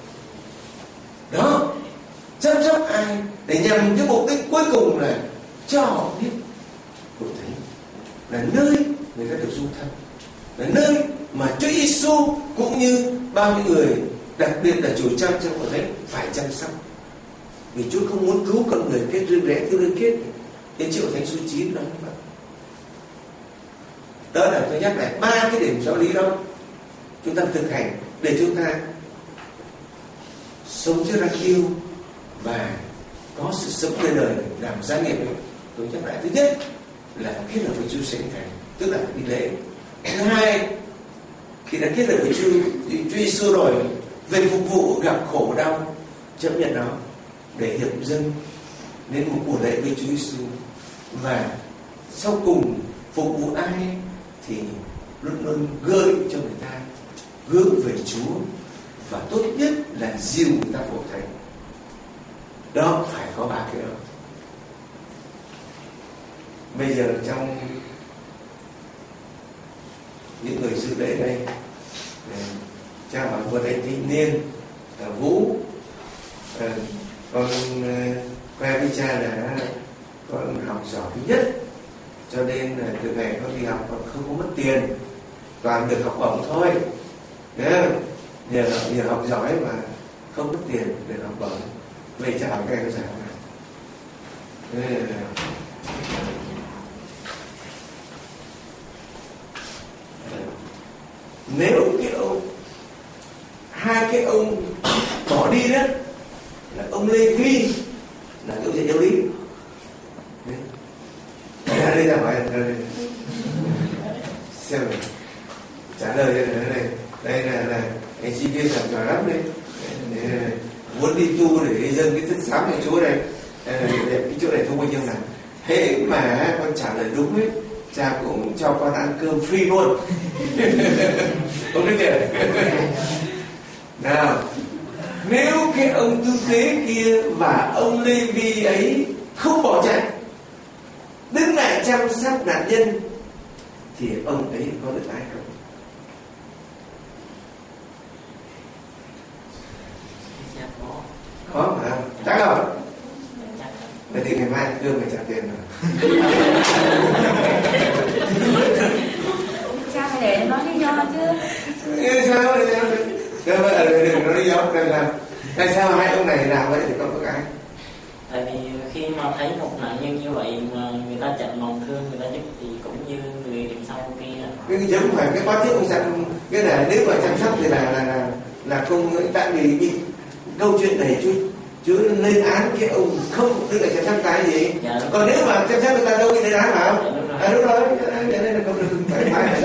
Đó, chăm sóc ai để nhằm cái mục đích cuối cùng là cho họ biết hội thánh là nơi người ta được du thân, là nơi mà Chúa Giêsu cũng như bao nhiêu người, đặc biệt là chủ trang trong hội thánh phải chăm sóc. Vì Chúa không muốn cứu con người kết riêng rẽ theo đơn kết. Đến chịu thánh số chín đó các bạn. Đó là tôi nhắc lại ba cái điểm giáo lý đó, chúng ta thực hành để chúng ta sống trước đáng yêu và có sự sống đời đời làm gia nghiệp ấy. Tôi nhắc lại, thứ nhất là kết hợp với Chúa Thánh Thánh, tức là đi lễ. Thứ hai, khi đã kết hợp với Chúa Chúa Giêsu rồi, về phục vụ gặp khổ đau chấp nhận nó để hiệp dâng đến một buổi lễ với Chúa Giêsu. Và sau cùng phục vụ ai thì luôn luôn gợi cho người ta hướng về Chúa, và tốt nhất là dìu người ta vào thánh. Đó, phải có ba cái đó. Bây giờ trong những người dự lễ đây, cha bảo vừa đây Thanh Niên, Vũ, con khoe với cha là con học giỏi thứ nhất, cho nên là từ ngày con đi học con không có mất tiền, toàn được học bổng thôi. Nhớ, nhờ, nhờ học giỏi mà không mất tiền để học bổng. Vậy cha hỏi các em sao này? Nếu cái ông hai cái ông bỏ đi đó là ông Lê Vi là cái ông dạy giáo lý. Ra đây ra hỏi xem này, trả lời đây này, đây là là anh sinh viên làm giỏi lắm đấy, muốn đi tu để dâng cái thức sáng cho Chúa này, cái chỗ này không bao nhiêu nào. Thế mà con trả lời đúng ấy, cha cũng cho con ăn cơm free luôn. Không biết kìa. Nào, nếu cái ông tư tế kia và ông Lê Vi ấy không bỏ chạy, đứng lại chăm sóc nạn nhân, thì ông ấy có được ai không? Có mà, chắc không? Vậy thì ngày mai cơm phải trả tiền rồi. Cha phải để nói lý do chứ. Sao? Đừng nói lý do. Tại sao hai ông này làm vậy thì không có ai? Tại vì khi mà thấy một nạn nhân như vậy mà người ta chậm lòng thương, người ta giúp thì cũng như người đằng sau kia. Cái giống phải cái quá trước ông chăm, cái này nếu mà chăm sóc thì là là là, là không, tại vì cái câu chuyện này chú chú lên án cái ông không tức là chăm sóc cái gì. Dạ, còn nếu mà chăm sóc người ta đâu bị lên án phải không? Dạ, đúng rồi. À đúng rồi, cho nên là không được thoải mái.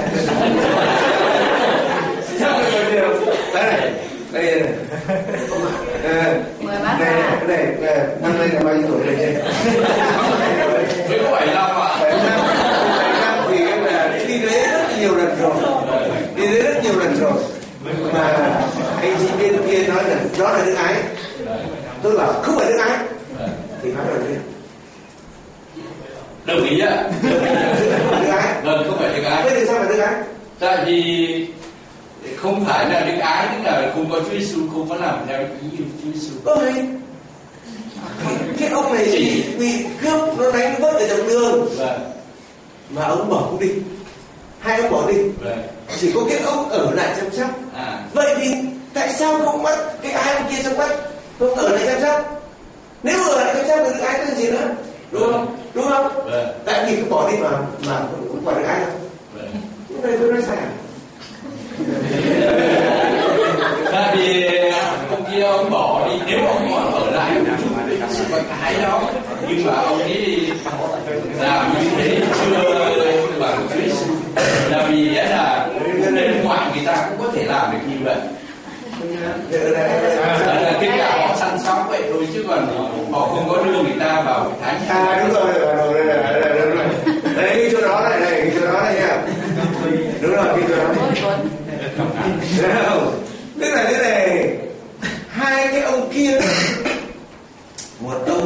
Sao được điều? Đây đây này. À, đây này, cái này năm nay là bao nhiêu tuổi đây? Mới có bảy mươi lăm ạ. bảy mươi lăm. bảy mươi lăm thì là đi lễ rất nhiều lần rồi. Đi lễ rất nhiều lần rồi. Mà anh sinh viên kia nói là đó là đức ái. Tôi bảo không phải đức ái. Thì nói là gì? Đồng ý ạ. Đức ái. Vâng, không phải đức ái. Thế thì sao phải đức ái? Tại vì không phải là đức ái, tức là không có Chúa Giêsu, không có làm theo ý của Chúa Giêsu. Ôi, cái ông này bị, bị cướp, nó đánh vớt ở dọc đường. Vâng. Mà ông bỏ cũng đi. Hai ông bỏ đi. Vâng. Chỉ có cái ông ở lại chăm sóc. À. Vậy thì tại sao không bắt cái ai ông kia xong bắt, không ở lại chăm sóc? Nếu ở lại chăm sóc thì đức ái cái gì nữa? Đúng không? Đúng không? Vâng. Tại vì cứ bỏ đi mà mà cũng phải đức ái đâu. Vâng. Lúc này tôi nói sai à? Tại vì ông kia ông bỏ đi, nếu ông có ở lại sự có cái đó, nhưng mà ông ấy làm như thế chưa bằng Chúa Giêsu. Là vì là bên ngoài người ta cũng có thể làm được như vậy. Là cái cả họ săn sóc vậy thôi, chứ còn họ không có đưa người ta vào thánh. À đúng rồi, rồi, rồi,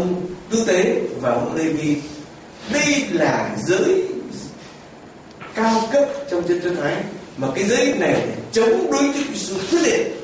ông tư tế và ông Lê-vi. Đây là giới cao cấp trong dân Do Thái, mà cái giới này chống đối Chúa Giêsu quyết liệt.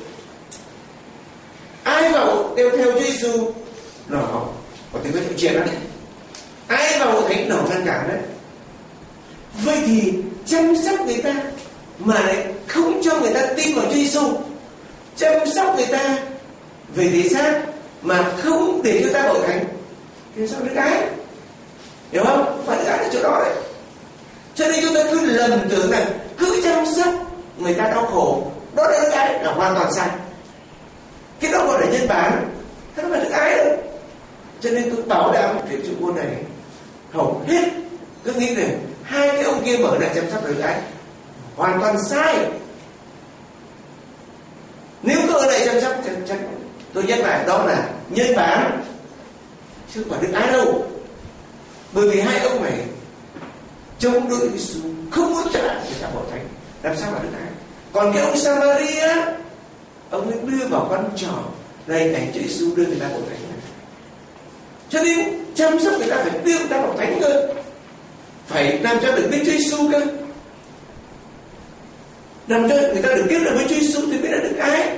Ai vào theo theo Chúa Giêsu nó có thể có chuyện đó. Ai vào thánh nó ngăn cản đấy. Vậy thì chăm sóc người ta mà lại không cho người ta tin vào Chúa Giêsu, chăm sóc người ta về thể xác mà không để cho ta vào thánh, thì sao được cái? Hiểu không? Phải cái ở chỗ đó đấy. Cho nên chúng ta cứ lầm tưởng rằng cứ chăm sóc người ta đau khổ, đó là cái là hoàn toàn sai. Cái đó gọi là nhân bản, thế nó phải được ai đâu. Cho nên tôi bảo đảm cái chuyện buôn này hầu hết cứ nghĩ rằng hai cái ông kia mở lại chăm sóc được cái hoàn toàn sai. Nếu có ở đây chăm sóc chắc, chắc tôi nhắc lại đó là nhân bản chứ không phải được ai đâu. Bởi vì hai ông này chống đối Giêsu, không muốn trả người ta bỏ thánh, làm sao mà được ai. Còn cái ông Samaria, ông ấy đưa vào quán trò này ảnh Chúa Giêsu đưa người ta vào thánh. Cho nên chăm sóc người ta phải đưa người ta vào thánh cơ, phải làm cho được biết Chúa Giêsu cơ, làm cho người ta được tiếp được với Chúa Giêsu thì biết là được ai.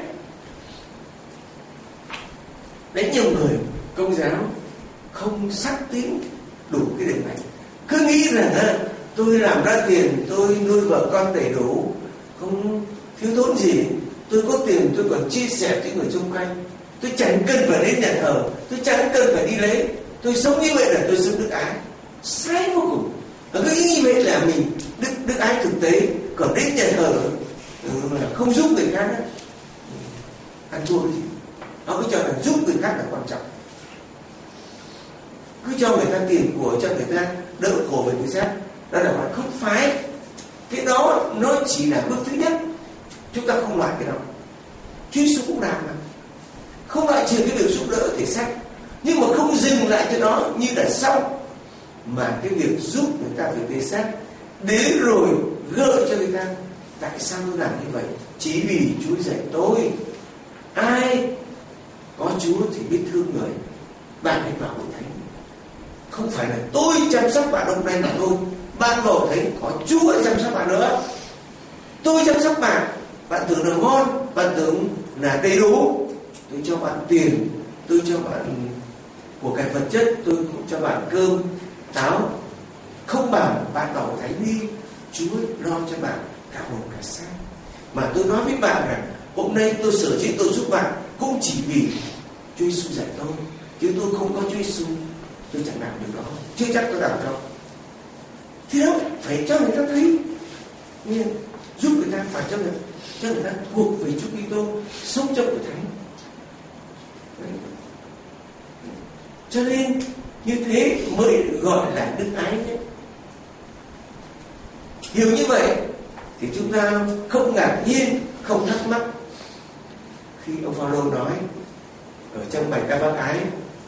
Đấy, nhiều người Công giáo không xác tín đủ cái điều này, cứ nghĩ rằng à, tôi làm ra tiền, tôi nuôi vợ con đầy đủ, không thiếu thốn gì, tôi có tiền tôi còn chia sẻ với người xung quanh, tôi chẳng cần phải đến nhà thờ, tôi chẳng cần phải đi lễ, tôi sống như vậy là tôi sống đức ái. Sai vô cùng. Và cứ nghĩ như vậy là mình đức đức ái thực tế, còn đến nhà thờ là không giúp người khác đó, ăn thua cái gì. Họ cứ cho là giúp người khác là quan trọng, cứ cho người ta tiền của, cho người ta đỡ khổ về người khác, đó là bạn không phải. Cái đó nó chỉ là bước thứ nhất, chúng ta không loại cái đó. Chúa Giêsu cũng làm mà, không loại trừ cái việc giúp đỡ thể xác, nhưng mà không dừng lại cho nó như là xong, mà cái việc giúp người ta về thể xác đến rồi gợi cho người ta tại sao tôi làm như vậy, chỉ vì Chúa dạy tôi. Ai có Chúa thì biết thương người, bạn hãy vào hội thánh. Không phải là tôi chăm sóc bạn hôm nay mà thôi, bạn vào thánh có Chúa chăm sóc bạn nữa. Tôi chăm sóc bạn, bạn tưởng là ngon, bạn tưởng là đầy đủ, tôi cho bạn tiền, tôi cho bạn của cải vật chất, tôi cũng cho bạn cơm táo, không bảo bạn vào thánh đi, Chúa lo cho bạn cả hồn cả xác. Mà tôi nói với bạn rằng hôm nay tôi sở dĩ tôi giúp bạn cũng chỉ vì Chúa Giêsu dạy tôi, chứ tôi không có Chúa Giêsu tôi chẳng làm được đó, chưa chắc tôi làm đâu. Thế đó, phải cho người ta thấy, nhưng giúp người ta phải cho người, cho người ta thuộc về Chúa Kitô, sống trong hội thánh. Cho nên như thế mới gọi là đức ái nhé. Hiểu như vậy thì chúng ta không ngạc nhiên, không thắc mắc khi ông Phaolô nói ở trong bài ca bác ái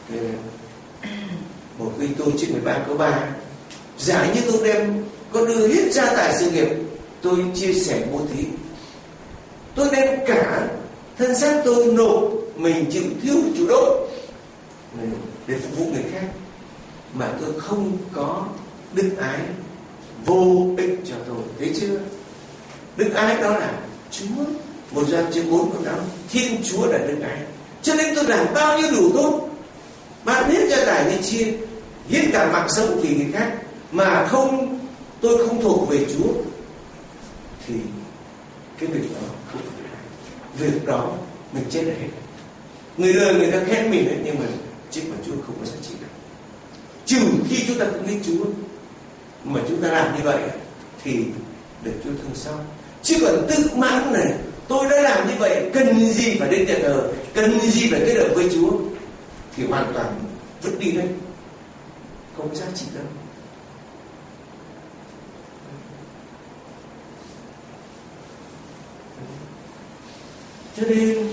một Cô-rinh-tô chương mười ba câu ba: giả như tôi đem có đưa hết gia tài sự nghiệp, tôi chia sẻ bố thí, tôi đem cả thân xác tôi nộp, mình chịu thiêu chịu đốt để phục vụ người khác, mà tôi không có đức ái, vô ích cho tôi. Thấy chưa? Đức ái đó là Chúa. Một Gioan chương bốn câu tám: Thiên Chúa là đức ái. Cho nên tôi làm bao nhiêu đủ tốt, bạn hết gia tài như chia, hiến cả mạng sống vì người khác, mà không, tôi không thuộc về Chúa, thì cái việc đó không phải đức ái. Việc đó mình chết là hết. Người đời người ta khen mình ấy, nhưng mà chứ mà Chúa không có giá trị đâu. Trừ khi chúng ta cũng biết Chúa, mà chúng ta làm như vậy thì được Chúa thương xót. Chứ còn tự mãn này, tôi đã làm như vậy, cần gì phải đến nhà thờ, cần gì phải kết hợp với Chúa, thì hoàn toàn vứt đi đấy, không có giá trị đâu. Cho nên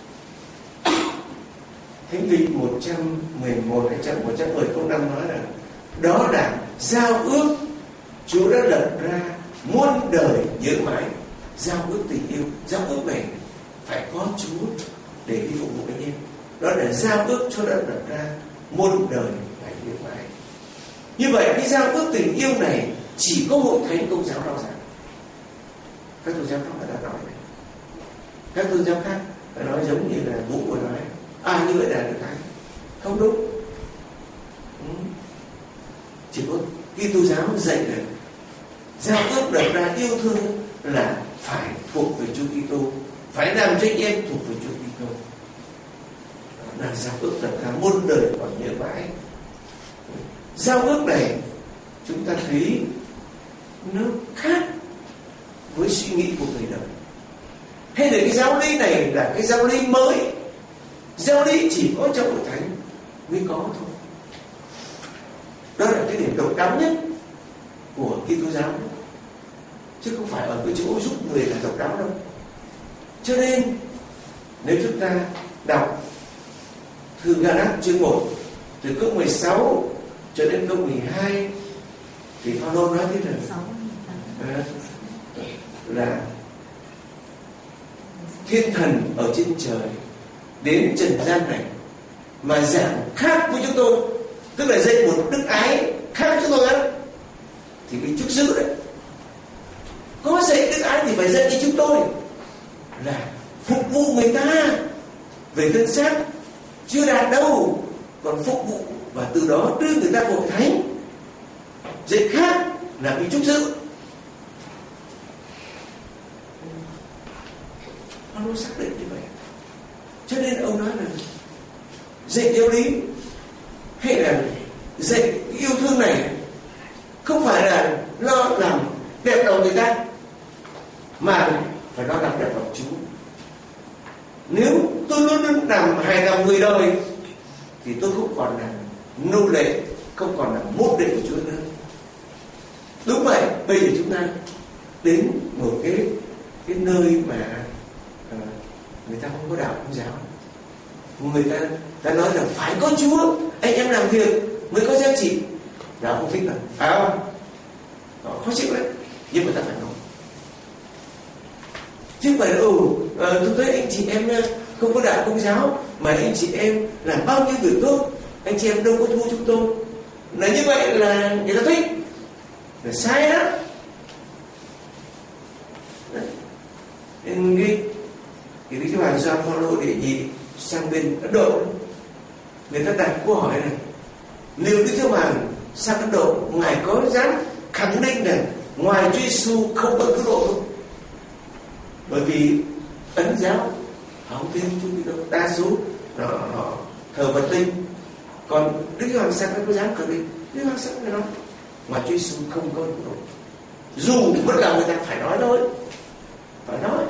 Thánh Vị một trăm mười một hay một trăm mười câu năm nói là đó là giao ước Chúa đã lập ra muôn đời nhớ mãi. Giao ước tình yêu, giao ước này phải có Chúa để đi phục vụ anh em. Đó là giao ước Chúa đã lập ra muôn đời phải nhớ mãi. Như vậy cái giao ước tình yêu này chỉ có Hội Thánh Công giáo rao giảng. Các tôn giáo khác đã nói này, các tôn giáo khác đã nói giống như là Vũ vừa nói, à như vậy là được thánh, không đúng. Ừ. Chỉ có Kitô giáo dạy là giao ước đặt ra yêu thương là phải thuộc về Chúa Kitô, phải làm cho anh em thuộc về Chúa Kitô, là giao ước đặt ra muôn đời còn nhớ mãi. Giao ước này chúng ta thấy nó khác với suy nghĩ của người đời. Hay là cái giáo lý này là cái giáo lý mới, giáo lý chỉ có trong Hội Thánh mới có thôi. Đó là cái điểm độc đáo nhất của Kitô giáo, chứ không phải ở cái chỗ giúp người là độc đáo đâu. Cho nên nếu chúng ta đọc thư Ga-lát chương một từ câu mười sáu cho đến câu mười hai thì Phaolô nói thế này, à, là thiên thần ở trên trời đến trần gian này mà giảng khác với chúng tôi, tức là dạy một đức ái khác chúng tôi á, thì bị chức giữ đấy. Có dạy đức ái thì phải dạy như chúng tôi là phục vụ người ta về thân xác chưa đạt đâu, còn phục vụ và từ đó đưa người ta vào Hội Thánh. Dạy khác là bị chức giữ. Nó xác định như vậy. Cho nên ông nói là dạy giáo lý hay là dạy yêu thương này không phải là lo làm đẹp lòng người ta, mà phải lo làm đẹp lòng Chúa. Nếu tôi luôn luôn làm hài lòng người đời thì tôi không còn là nô lệ, không còn là môn đệ của Chúa nữa. Đúng vậy, bây giờ chúng ta đến một cái cái nơi mà uh, người ta không có đạo Công giáo, người ta ta nói là phải có Chúa, anh em làm việc mới có giá trị. Đạo không thích đâu, phải không? Đó, khó chịu đấy, nhưng mà ta phải nói. Chứ không phải là ừ, uh, tôi thấy anh chị em không có đạo Công giáo mà anh chị em làm bao nhiêu việc tốt, anh chị em đâu có thua chúng tôi. Là như vậy là người ta thích, là sai đó. Nên cái cái Đức Chúa Hoàng Gioan Phaolô đệ nhị sang bên Ấn Độ, người ta đặt câu hỏi này: nếu Đức Chúa Hoàng sang Ấn Độ, ngài có dám khẳng định là ngoài Chúa Giêsu không có cứu độ không? Bởi vì Ấn giáo họ không tin Chúa Kitô, đa số họ, họ thờ vật linh. Còn Đức Chúa Hoàng sang có dám khẳng định? Đức Chúa Hoàng sang phải nói ngoài Chúa Giêsu không có cứu độ. Dù mất lòng người ta phải nói thôi, phải nói.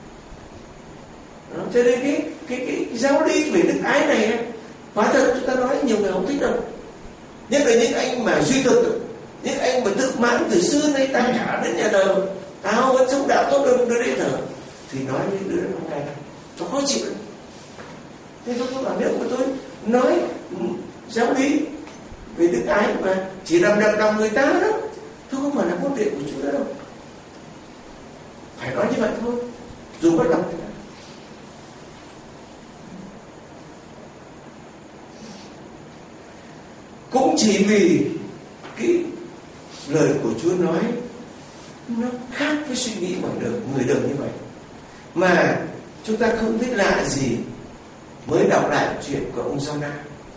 Đó, cho nên cái, cái, cái, cái giáo lý về đức ái này, quả thật chúng ta nói nhiều người không thích đâu. Nhất là những anh mà duy thực, những anh mà tự mãn từ xưa nay ta trả đến nhà thờ, tao vẫn sống đạo tốt hơn đưa đến thờ, thì nói những đứa nó này nó khó chịu. Thế tôi có bảo nếu mà tôi nói giáo lý về đức ái mà chỉ làm đập lòng người ta đó, tôi không phải là môn đệ của Chúa đó đâu. Phải nói như vậy thôi, dù bất lòng người ta. Cũng chỉ vì cái lời của Chúa nói nó khác với suy nghĩ của người đời như vậy mà chúng ta không biết lạ gì mới đọc lại chuyện của ông Giô-na.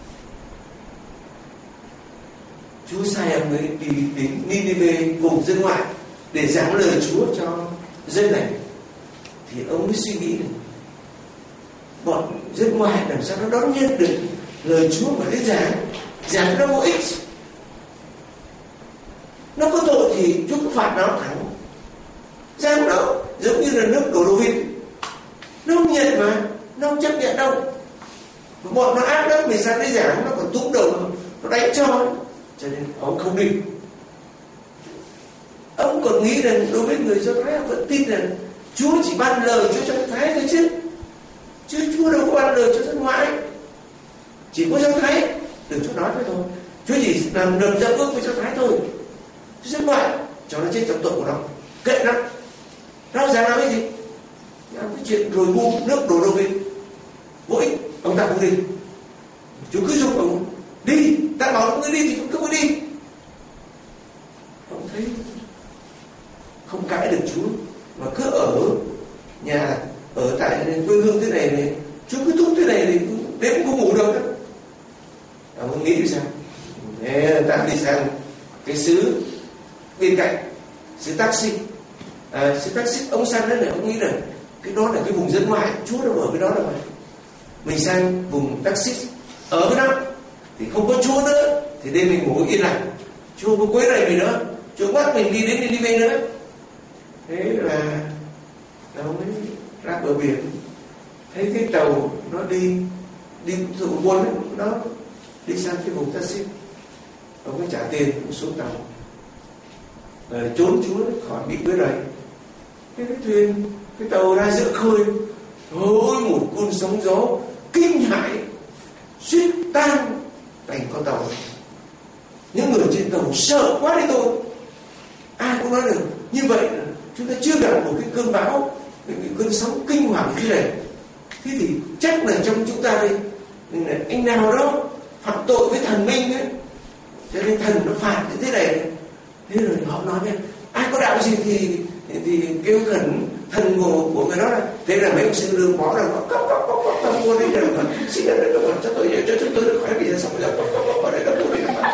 Chúa sai ông ấy đi đến Ni-ni-vê, vùng dân ngoại, để giảng lời Chúa cho dân này. Thì ông mới suy nghĩ này, bọn dân ngoại làm sao nó đón nhận được lời Chúa mà đến giảng, giảng nó vô ích. Nó có tội thì Chúa cũng phạt nó thẳng. Giảng nó giống như là nước đổ đồ vịt, nó không nhận mà, nó không chấp nhận đâu. Bọn nó ác lắm, mình sang đấy giảng nó còn túm đầu, nó đánh cho. Cho nên ông không đi. Ông còn nghĩ rằng đối với người Do Thái vẫn tin rằng Chúa chỉ ban lời Chúa cho Do Thái thôi chứ, chứ Chúa đâu có ban lời cho dân ngoại. Chỉ có Do Thái được Chúa nói thôi thôi. Chúa chỉ làm lập giao ước với Do Thái thôi, chứ dân ngoại cho nó chết trong tội của nó, kệ nó. Nó dám làm cái gì? Làm cái chuyện rồi ngu nước đổ đồ vịt vô ích, ông ta không đi. Chúa cứ giúp ông bảo ngươi đi thì không cứ đi. Không thấy, không cãi được Chúa, mà cứ ở nhà, ở tại quê hương thế này này, Chúa cứ thúc thế này thì đêm cũng không ngủ được. À, ông nghĩ sao? Thế ta đi sang cái xứ bên cạnh, xứ Taxi, à, xứ Taxi, ông sang đó này, ông nghĩ là cái đó là cái vùng dân ngoại, Chúa đâu ở cái đó đâu mà. Mình sang vùng Taxi, ở cái đó thì không có Chúa nữa, thì đêm mình ngủ yên lặng, Chúa không có quấy rầy mình nữa, Chúa bắt mình đi đến đi đi về nữa. Thế là ông ấy ra bờ biển, thấy cái tàu nó đi đi từ buôn ấy, nó đi sang cái vùng Taxi, ông ấy trả tiền, ông xuống tàu, rồi trốn Chúa khỏi bị quấy rầy. Cái cái thuyền, cái tàu ra giữa khơi, ôi một cơn sóng gió kinh hãi, suýt tan thành con tàu. Những người trên tàu sợ quá đi thôi. Ai cũng nói được như vậy là chúng ta chưa gặp một cái cơn bão, một cái cơn sóng kinh hoàng như thế này. Thế thì chắc là trong chúng ta đây, anh nào đó phạm tội với thần minh ấy, cho nên thần nó phạt như thế này. Thế rồi họ nói với ai có đạo gì thì thì kêu thần thần của, của người đó là. Thế là mấy ông sư lương bỏ ra cốc cốc cốc cốc cốc mua đi là Phật, xin là được Phật cho tôi cho chúng tôi được khỏi bị ra xong rồi cốc cốc cốc ở đây cốc mua đi là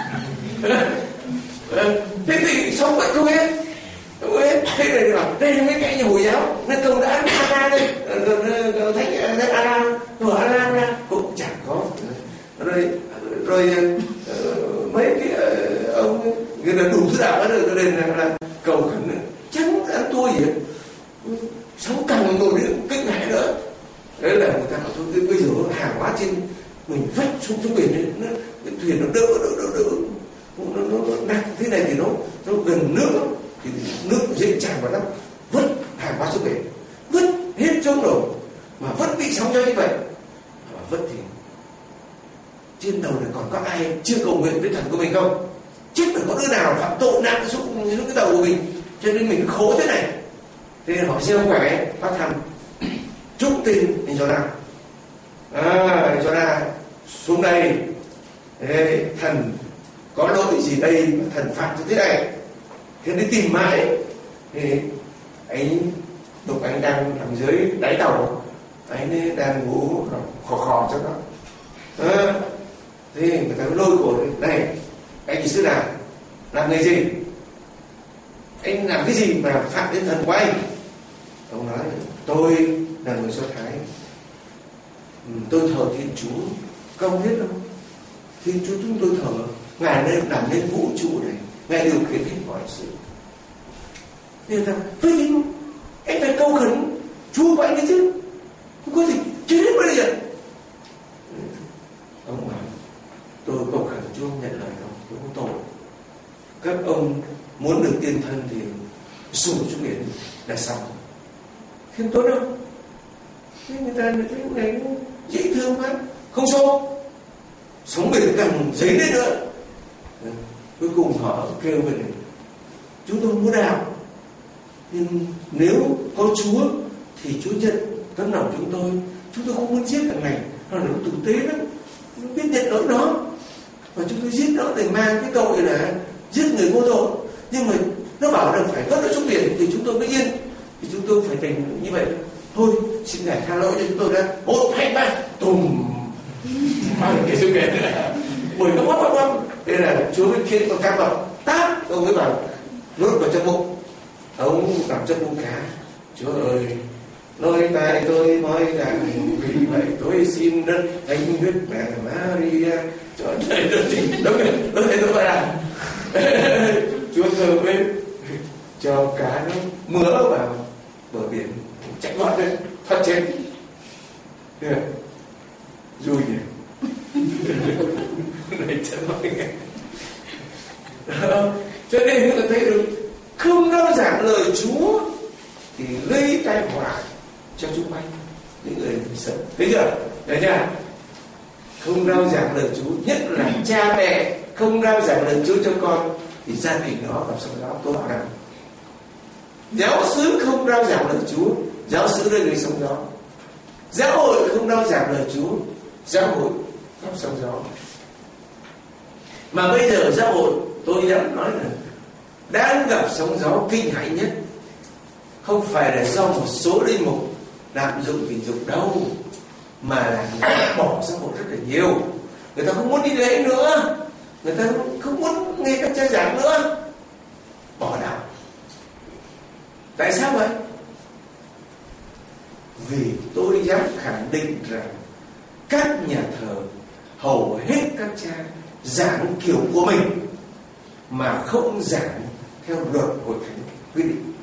Phật. Thế thì xong vậy không hết, không hết. Thế này thì bảo đây là mấy cái nhà Hồi giáo, nó câu đã A đây, thánh thánh A Lan, của A Lan ra cũng chẳng có. Rồi rồi mấy cái ông người ta đủ thứ đạo đó cho nên là cầu khẩn chẳng ăn thua gì hết, sống càng một nữa kinh hãi nữa. Đấy là người ta bảo thôi bây giờ hàng hóa trên mình vứt xuống xuống biển đấy, nó, cái thuyền nó đỡ đỡ đỡ đỡ nó, nó, nó nặng thế này thì nó nó gần nước lắm, thì nước dễ tràn vào lắm, vứt hàng hóa xuống biển, vứt hết trống rồi mà vẫn bị sóng gió như vậy. Mà vứt thì trên đầu này còn có ai chưa cầu nguyện với thần của mình không? Chắc là có đứa nào phạm tội nặng xuống, xuống cái tàu của mình, cho nên mình khổ thế này. Thế nên hỏi siêu khỏe bác thăm chúc tin anh cho nào, à anh cho ra xuống đây. Ê, thần có lỗi gì đây mà thần phạt như thế này? Thế đi tìm mãi, thì anh lúc anh đang nằm dưới đáy tàu, anh đang ngủ khò khò cho nó. À, thế người ta lôi cổ này, anh sư nào làm nghề gì, anh làm cái gì mà phạm đến thần của anh? Ông nói tôi là người Do Thái, tôi thờ Thiên Chúa. Các ông biết không, Thiên Chúa chúng tôi thờ Ngài nên làm nên vũ trụ này, Ngài điều khiển hết mọi sự. Nên ta vậy thì anh phải câu khẩn Chúa của anh đấy chứ, không có gì chết hết bây giờ. Ông bảo tôi cầu khẩn Chúa không nhận lời đâu, tôi không tội. Các ông muốn được tiên thân thì sụp xuống biển là xong, không tốt đâu. Thế người ta thấy cái này dễ thương quá, không sao, sống biển càng dấy lên nữa. Cuối cùng họ kêu về này, chúng tôi muốn đạo, nhưng nếu có Chúa thì Chúa nhận tấm lòng chúng tôi. Chúng tôi không muốn giết thằng này, nó nó tử tế lắm, nó biết nhận lỗi nó, và chúng tôi giết nó để mang cái tội là giết người vô tội. Nhưng mà nó bảo là phải vớt nó xuống biển thì chúng tôi mới yên, thì chúng tôi phải thành như vậy. Thôi xin Ngài tha lỗi cho chúng tôi đã. Một hai ba tùm mang cái xuống biển này, mùi nó bóp bóp bóp. Thế là Chúa mới khiến con cá mập tát, ông mới bảo nuốt vào trong bụng. Ông nằm trong bụng cá, Chúa ơi, lỗi tại tôi nói rằng vì vậy tôi xin đất thánh huyết mẹ Maria cho trời đất chính. Đúng rồi, đúng rồi, tôi phải làm. Chúa cơ mới cho cá nó mứa vào bờ biển, chạy vọt lên thoát chết. Vui nhỉ. Này chân nói nghe. Cho nên chúng ta thấy được không rao giảng lời Chúa thì gây tai họa cho chúng quanh những người sợ. Thấy chưa? Thấy chưa? Không rao giảng lời Chúa, nhất là cha mẹ không rao giảng lời Chúa cho con thì gia đình đó gặp sau đó tôi bảo rằng giáo xứ không rao giảng lời Chúa, giáo xứ là người sống gió. Giáo hội không rao giảng lời Chúa, giáo hội gặp sóng gió. Mà bây giờ giáo hội tôi dám nói là đang gặp sóng gió kinh hãi nhất, không phải là do một số linh mục lạm dụng tình dục đâu, mà là người ta bỏ giáo hội rất là nhiều. Người ta không muốn đi lễ nữa, người ta không muốn nghe các cha giảng nữa, bỏ đạo. Tại sao vậy? Vì tôi dám khẳng định rằng các nhà thờ, hầu hết các cha giảng kiểu của mình mà không giảng theo luật hội thánh quy định.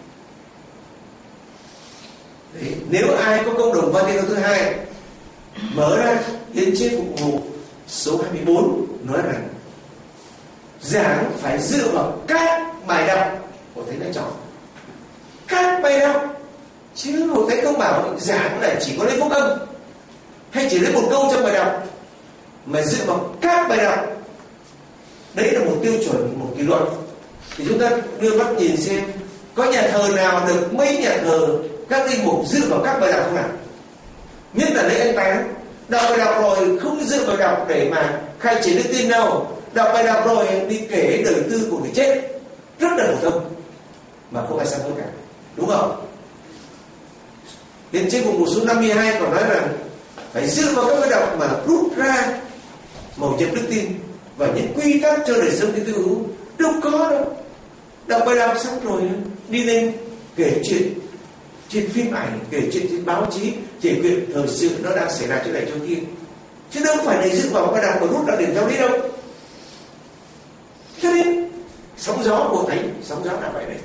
Đấy, nếu ai có công đồng Vatican thứ hai mở ra hiến chế phục vụ số hai mươi bốn nói rằng giảng phải dựa vào các bài đọc của Thánh đã chọn, các bài đọc, chứ hội thánh không bảo giảng là chỉ có lấy phúc âm hay chỉ lấy một câu trong bài đọc, mà dựa vào các bài đọc. Đấy là một tiêu chuẩn, một kỷ luật. Thì chúng ta đưa mắt nhìn xem có nhà thờ nào được mấy nhà thờ các linh mục dựa vào các bài đọc không nào? Nhất là lễ Anh Táng, đọc bài đọc rồi không dựa bài đọc để mà khai triển đức tin đâu, đọc bài đọc rồi đi kể đời tư của người chết, rất là phổ thông mà không ai sám hối cả, đúng không? Hiến chế phục vụ số năm mươi hai còn nói rằng phải dựa vào các bài đọc mà rút ra mầu nhiệm đức tin và những quy tắc cho đời sống tín hữu. Đâu có đâu. Đọc bài đọc xong rồi đi lên kể chuyện trên phim ảnh, kể chuyện trên báo chí, kể chuyện thời sự nó đang xảy ra chỗ này chỗ kia, chứ đâu phải để dựa vào bài đọc mà rút ra điểm giáo lý đâu. Cho nên sóng gió của thánh, sóng gió là vậy đấy,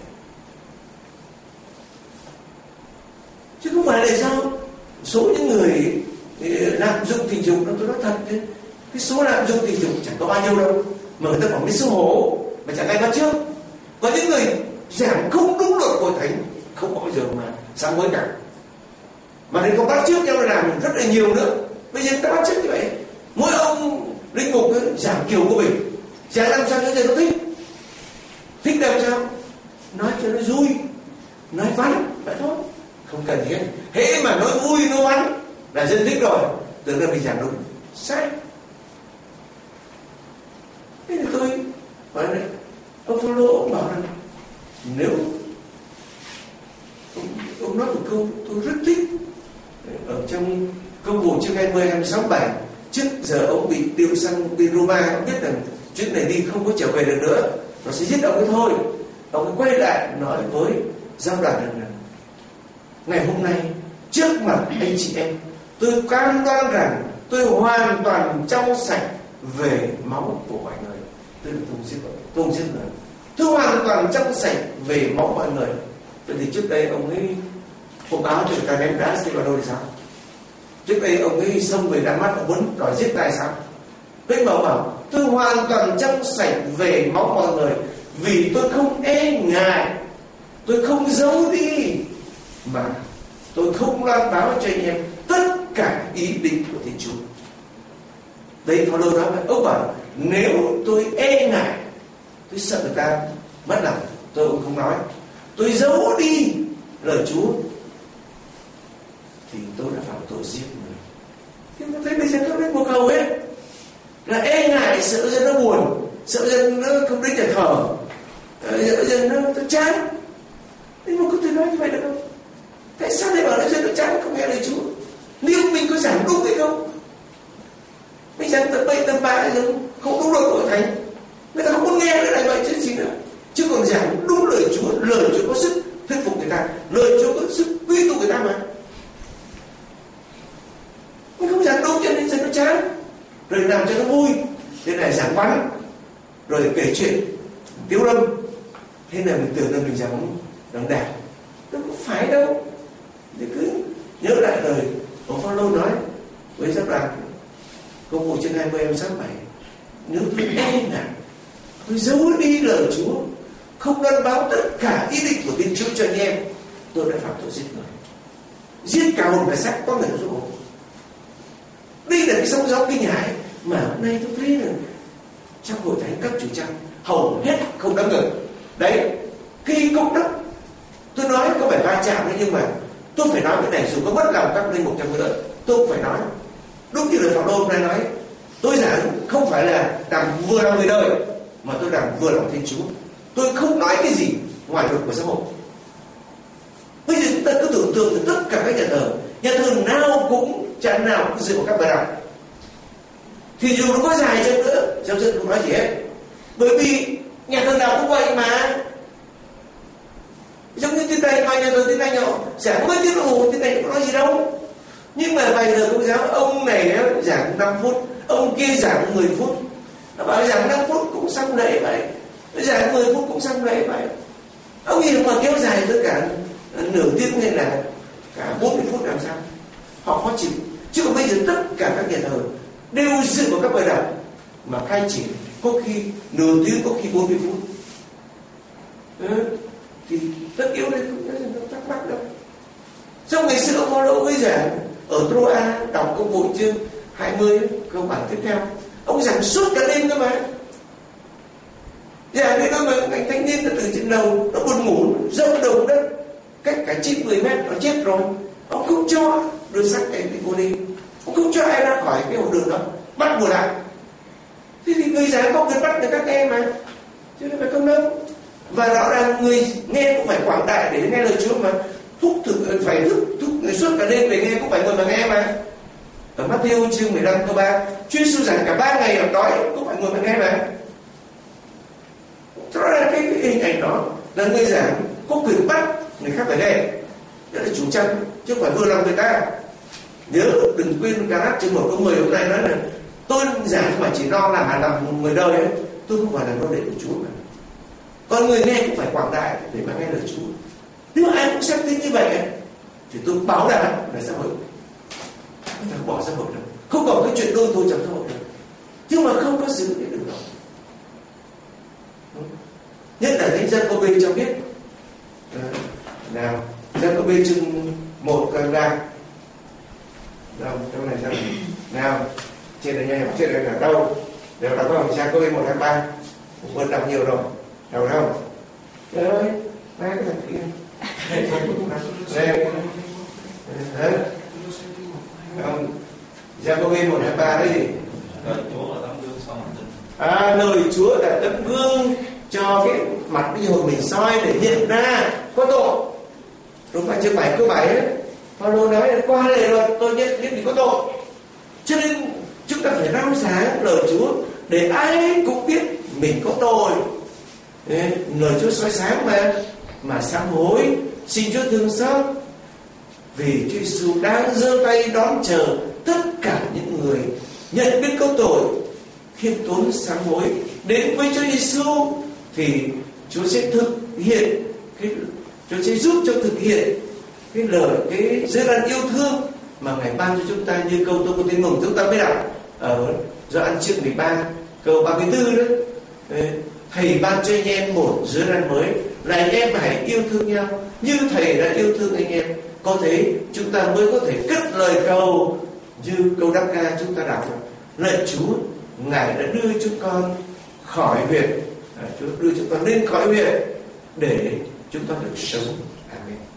chứ không phải là sao số những người lạm dụng tình dục. Nó tôi nói thật đấy, cái số lạm dụng tình dục chẳng có bao nhiêu đâu mà người ta còn biết xấu hổ mà chẳng ai bắt trước. Có những người giảng không đúng luật của thánh không bao giờ mà sám hối cả, mà nên có bắt trước nhau làm rất là nhiều nữa. Bây giờ người ta bắt trước như vậy, mỗi ông linh mục giảng kiểu của mình, giảng làm sao cho người nó thích, thích làm sao nói cho nó vui, nói vắn vậy thôi, không cần thiết. Hễ mà nói vui nói vắn là dân thích rồi, tưởng là mình giảng đúng, sai. Thế thì tôi nói này, ông Phaolô ông bảo rằng nếu ông, ông nói một câu tôi rất thích ở trong Công vụ chương hai mươi, hai mươi sáu, bảy, trước giờ ông bị điều sang bên Roma, ông biết rằng chuyến này đi không có trở về được nữa, nó sẽ giết ông ấy thôi. Ông ấy quay lại nói với giáo đoàn rằng là ngày hôm nay trước mặt anh chị em, tôi cam đoan rằng tôi hoàn toàn trong sạch về máu của mọi người. Tức là tôi giết tôi giết người, tôi hoàn toàn trong sạch về máu mọi người. Vậy thì trước đây ông ấy thông báo cho người ta ném đá Stefano thì sao? Trước đây ông ấy xông về Đan Mát, ông muốn đòi giết ta sao? Thế mà ông bảo tôi hoàn toàn trong sạch về máu mọi người, vì tôi không e ngại, tôi không giấu đi, mà tôi không loan báo cho anh em tất cả ý định của Thiên Chúa. Đấy, Phaolô nói vậy. Ông bảo nếu tôi e ngại, tôi sợ người ta mất lòng, tôi cũng không nói, tôi giấu đi lời Chúa, thì tôi đã phạm tội giết người. Nhưng tôi thấy bây giờ các bên một hầu hết là e ngại, sợ dân nó buồn, sợ dân nó không đến nhà thờ, sợ dân nó, nó chán. Nhưng mà có thể nói như vậy được không? Tại sao lại bảo là dân nó chán không nghe lời Chúa? Nếu mình có giảng đúng hay không? Mình giảng tầm bậy tầm bạ không đúng luật của thánh, người ta không muốn nghe nữa lại vậy chứ gì nữa. Chứ còn giảng đúng lời Chúa, lời Chúa có sức thuyết phục người ta, lời Chúa có sức quy tụ người ta mà. Mình không giảng đúng cho nên dân nó chán, rồi làm cho nó vui, thế này giảng văn, rồi kể chuyện Tiếu Lâm, thế là mình tưởng là mình giảng đằng đảng. Nó không phải đâu. Thì cứ nhớ lại lời ông Phaolô nói với giáo đoàn Công vụ chương hai mươi, hai mươi sáu, bảy, nếu tôi e ngại, tôi giấu đi lời Chúa, không loan báo tất cả ý định của Thiên Chúa cho anh em, tôi đã phạm tội giết người, giết cả hồn cả xác, có người số hồn. Đây là cái sóng gió kinh hãi mà hôm nay tôi thấy là trong hội thánh các chủ trang hầu hết không đắm ngừng. Đấy, khi công đức tôi nói có phải va chạm đấy, nhưng mà tôi phải nói cái này dù có mất lòng các linh mục trong nữa, tôi cũng phải nói. Đúng như lời Phaolô hôm nay nói, Tôi giảng không phải là làm vừa lòng người đời, mà tôi làm vừa lòng Thiên Chúa. Tôi không nói cái gì ngoài luật của xã hội. Bây giờ chúng ta cứ tưởng tượng tất cả các nhà thờ, nhà thờ nào cũng chán nào cũng dựa vào các bài đọc. Thì dù nó có dài chăng nữa, giáo dân không nói gì hết. Bởi vì nhà thờ nào cũng vậy mà. Giống như thế này, mà nhà thờ thế này nhỏ, giảng mấy tiếng đồng hồ thế này cũng nói gì đâu. Nhưng mà bài thờ công giáo, ông này giảng năm phút, ông kia giảng mười phút. Nó bảo giảng năm phút cũng xong lễ vậy, giảng mười phút cũng xong lễ vậy. Ông nhìn mà kéo dài tất cả nửa tiếng hay là cả bốn mươi phút làm sao? Họ khó chịu. Chứ còn bây giờ tất cả các nhà thờ đều dựa vào các bài đọc mà khai chỉ có khi nửa tiếng, có khi bốn mươi phút. Ừ. Thì tất yếu đây không thắc mắc đâu. Trong ngày xưa ông Phaolô mới giảng ở Troa, đọc công vụ chương hai mươi câu bản tiếp theo, ông giảng suốt cả đêm cơ mà. Giảng đến đó mà anh thanh niên nó từ trên đầu nó buồn ngủ rông đầu đất cách cả chín mười mét nó chết rồi. Ông không cho đưa xác em đi cô đi, ông không cho ai ra khỏi cái hồ đường đó, bắt buộc lại. Thế thì người giảng không cần bắt được các em mà, chứ không phải không đâu. Và rõ ràng người nghe cũng phải quảng đại để nghe lời Chúa mà. Thúc thực phải thức thúc suốt cả đêm để nghe cũng phải ngồi mà nghe mà. Ở Matthew chương mười lăm câu ba, Chúa Giêsu giảng cả ba ngày ở đói cũng phải ngồi mà nghe mà. Rõ ràng cái, cái hình ảnh đó là người giảng có quyền bắt người khác phải nghe, đó là chủ trương chứ không phải vừa lòng người ta. Nhớ đừng quên Galatia chương một câu mười hôm nay nói là tôi giảng mà chỉ lo làm hài lòng người đời ấy, tôi không phải là nô lệ của Chúa mà. Còn người nghe cũng phải quảng đại để mà nghe lời Chúa. Nếu ai cũng xác tin như vậy thì tôi bảo đảm là xã hội không thể bỏ xã hội được, không còn cái chuyện đôi thôi trong xã hội được. Nhưng mà không có giữ cái đường đó. Nhất là Thánh Giăng-cô-bê cho biết à, nào Giăng-cô-bê chương một càng ra nào trong này sao nào trên này nha, trên này là đâu đều đọc không? Giăng-cô-bê một hai ba vẫn đọc nhiều rồi, đọc không? Trời ơi, ba cái thằng kia đây đấy không? Giăng-cô-bê một hai ba đấy gì? Lời Chúa là tấm gương soi mặt mình. À, lời Chúa là tấm gương cho cái mặt linh hồn mình soi để nhận ra có tội. Đúng phải chương bảy câu bảy ấy, Phaolô nói là qua lề luật tôi nhận biết mình có tội. Cho nên chúng ta phải rao sáng lời Chúa để ai cũng biết mình có tội. Đấy, lời Chúa soi sáng mà mà sám hối, xin Chúa thương xót. Vì Chúa Giêsu đang giơ tay đón chờ tất cả những người nhận biết có tội, khiêm tốn sám hối đến với Chúa Giêsu, thì Chúa sẽ thực hiện cái, Chúa sẽ giúp cho thực hiện cái lời, cái giới ban yêu thương mà Ngài ban cho chúng ta, như câu tôi có tin mừng chúng ta mới đọc ở Gioan chương mười ba câu ba mươi tư đó. Thầy ban cho anh em một giới ban mới là anh em hãy yêu thương nhau như Thầy đã yêu thương anh em. Có thế chúng ta mới có thể cất lời cầu như câu đáp ca chúng ta đọc: lạy Chúa, Ngài đã đưa chúng con khỏi huyệt, Chúa đưa chúng con lên khỏi huyệt để chúng ta được sống. Amen.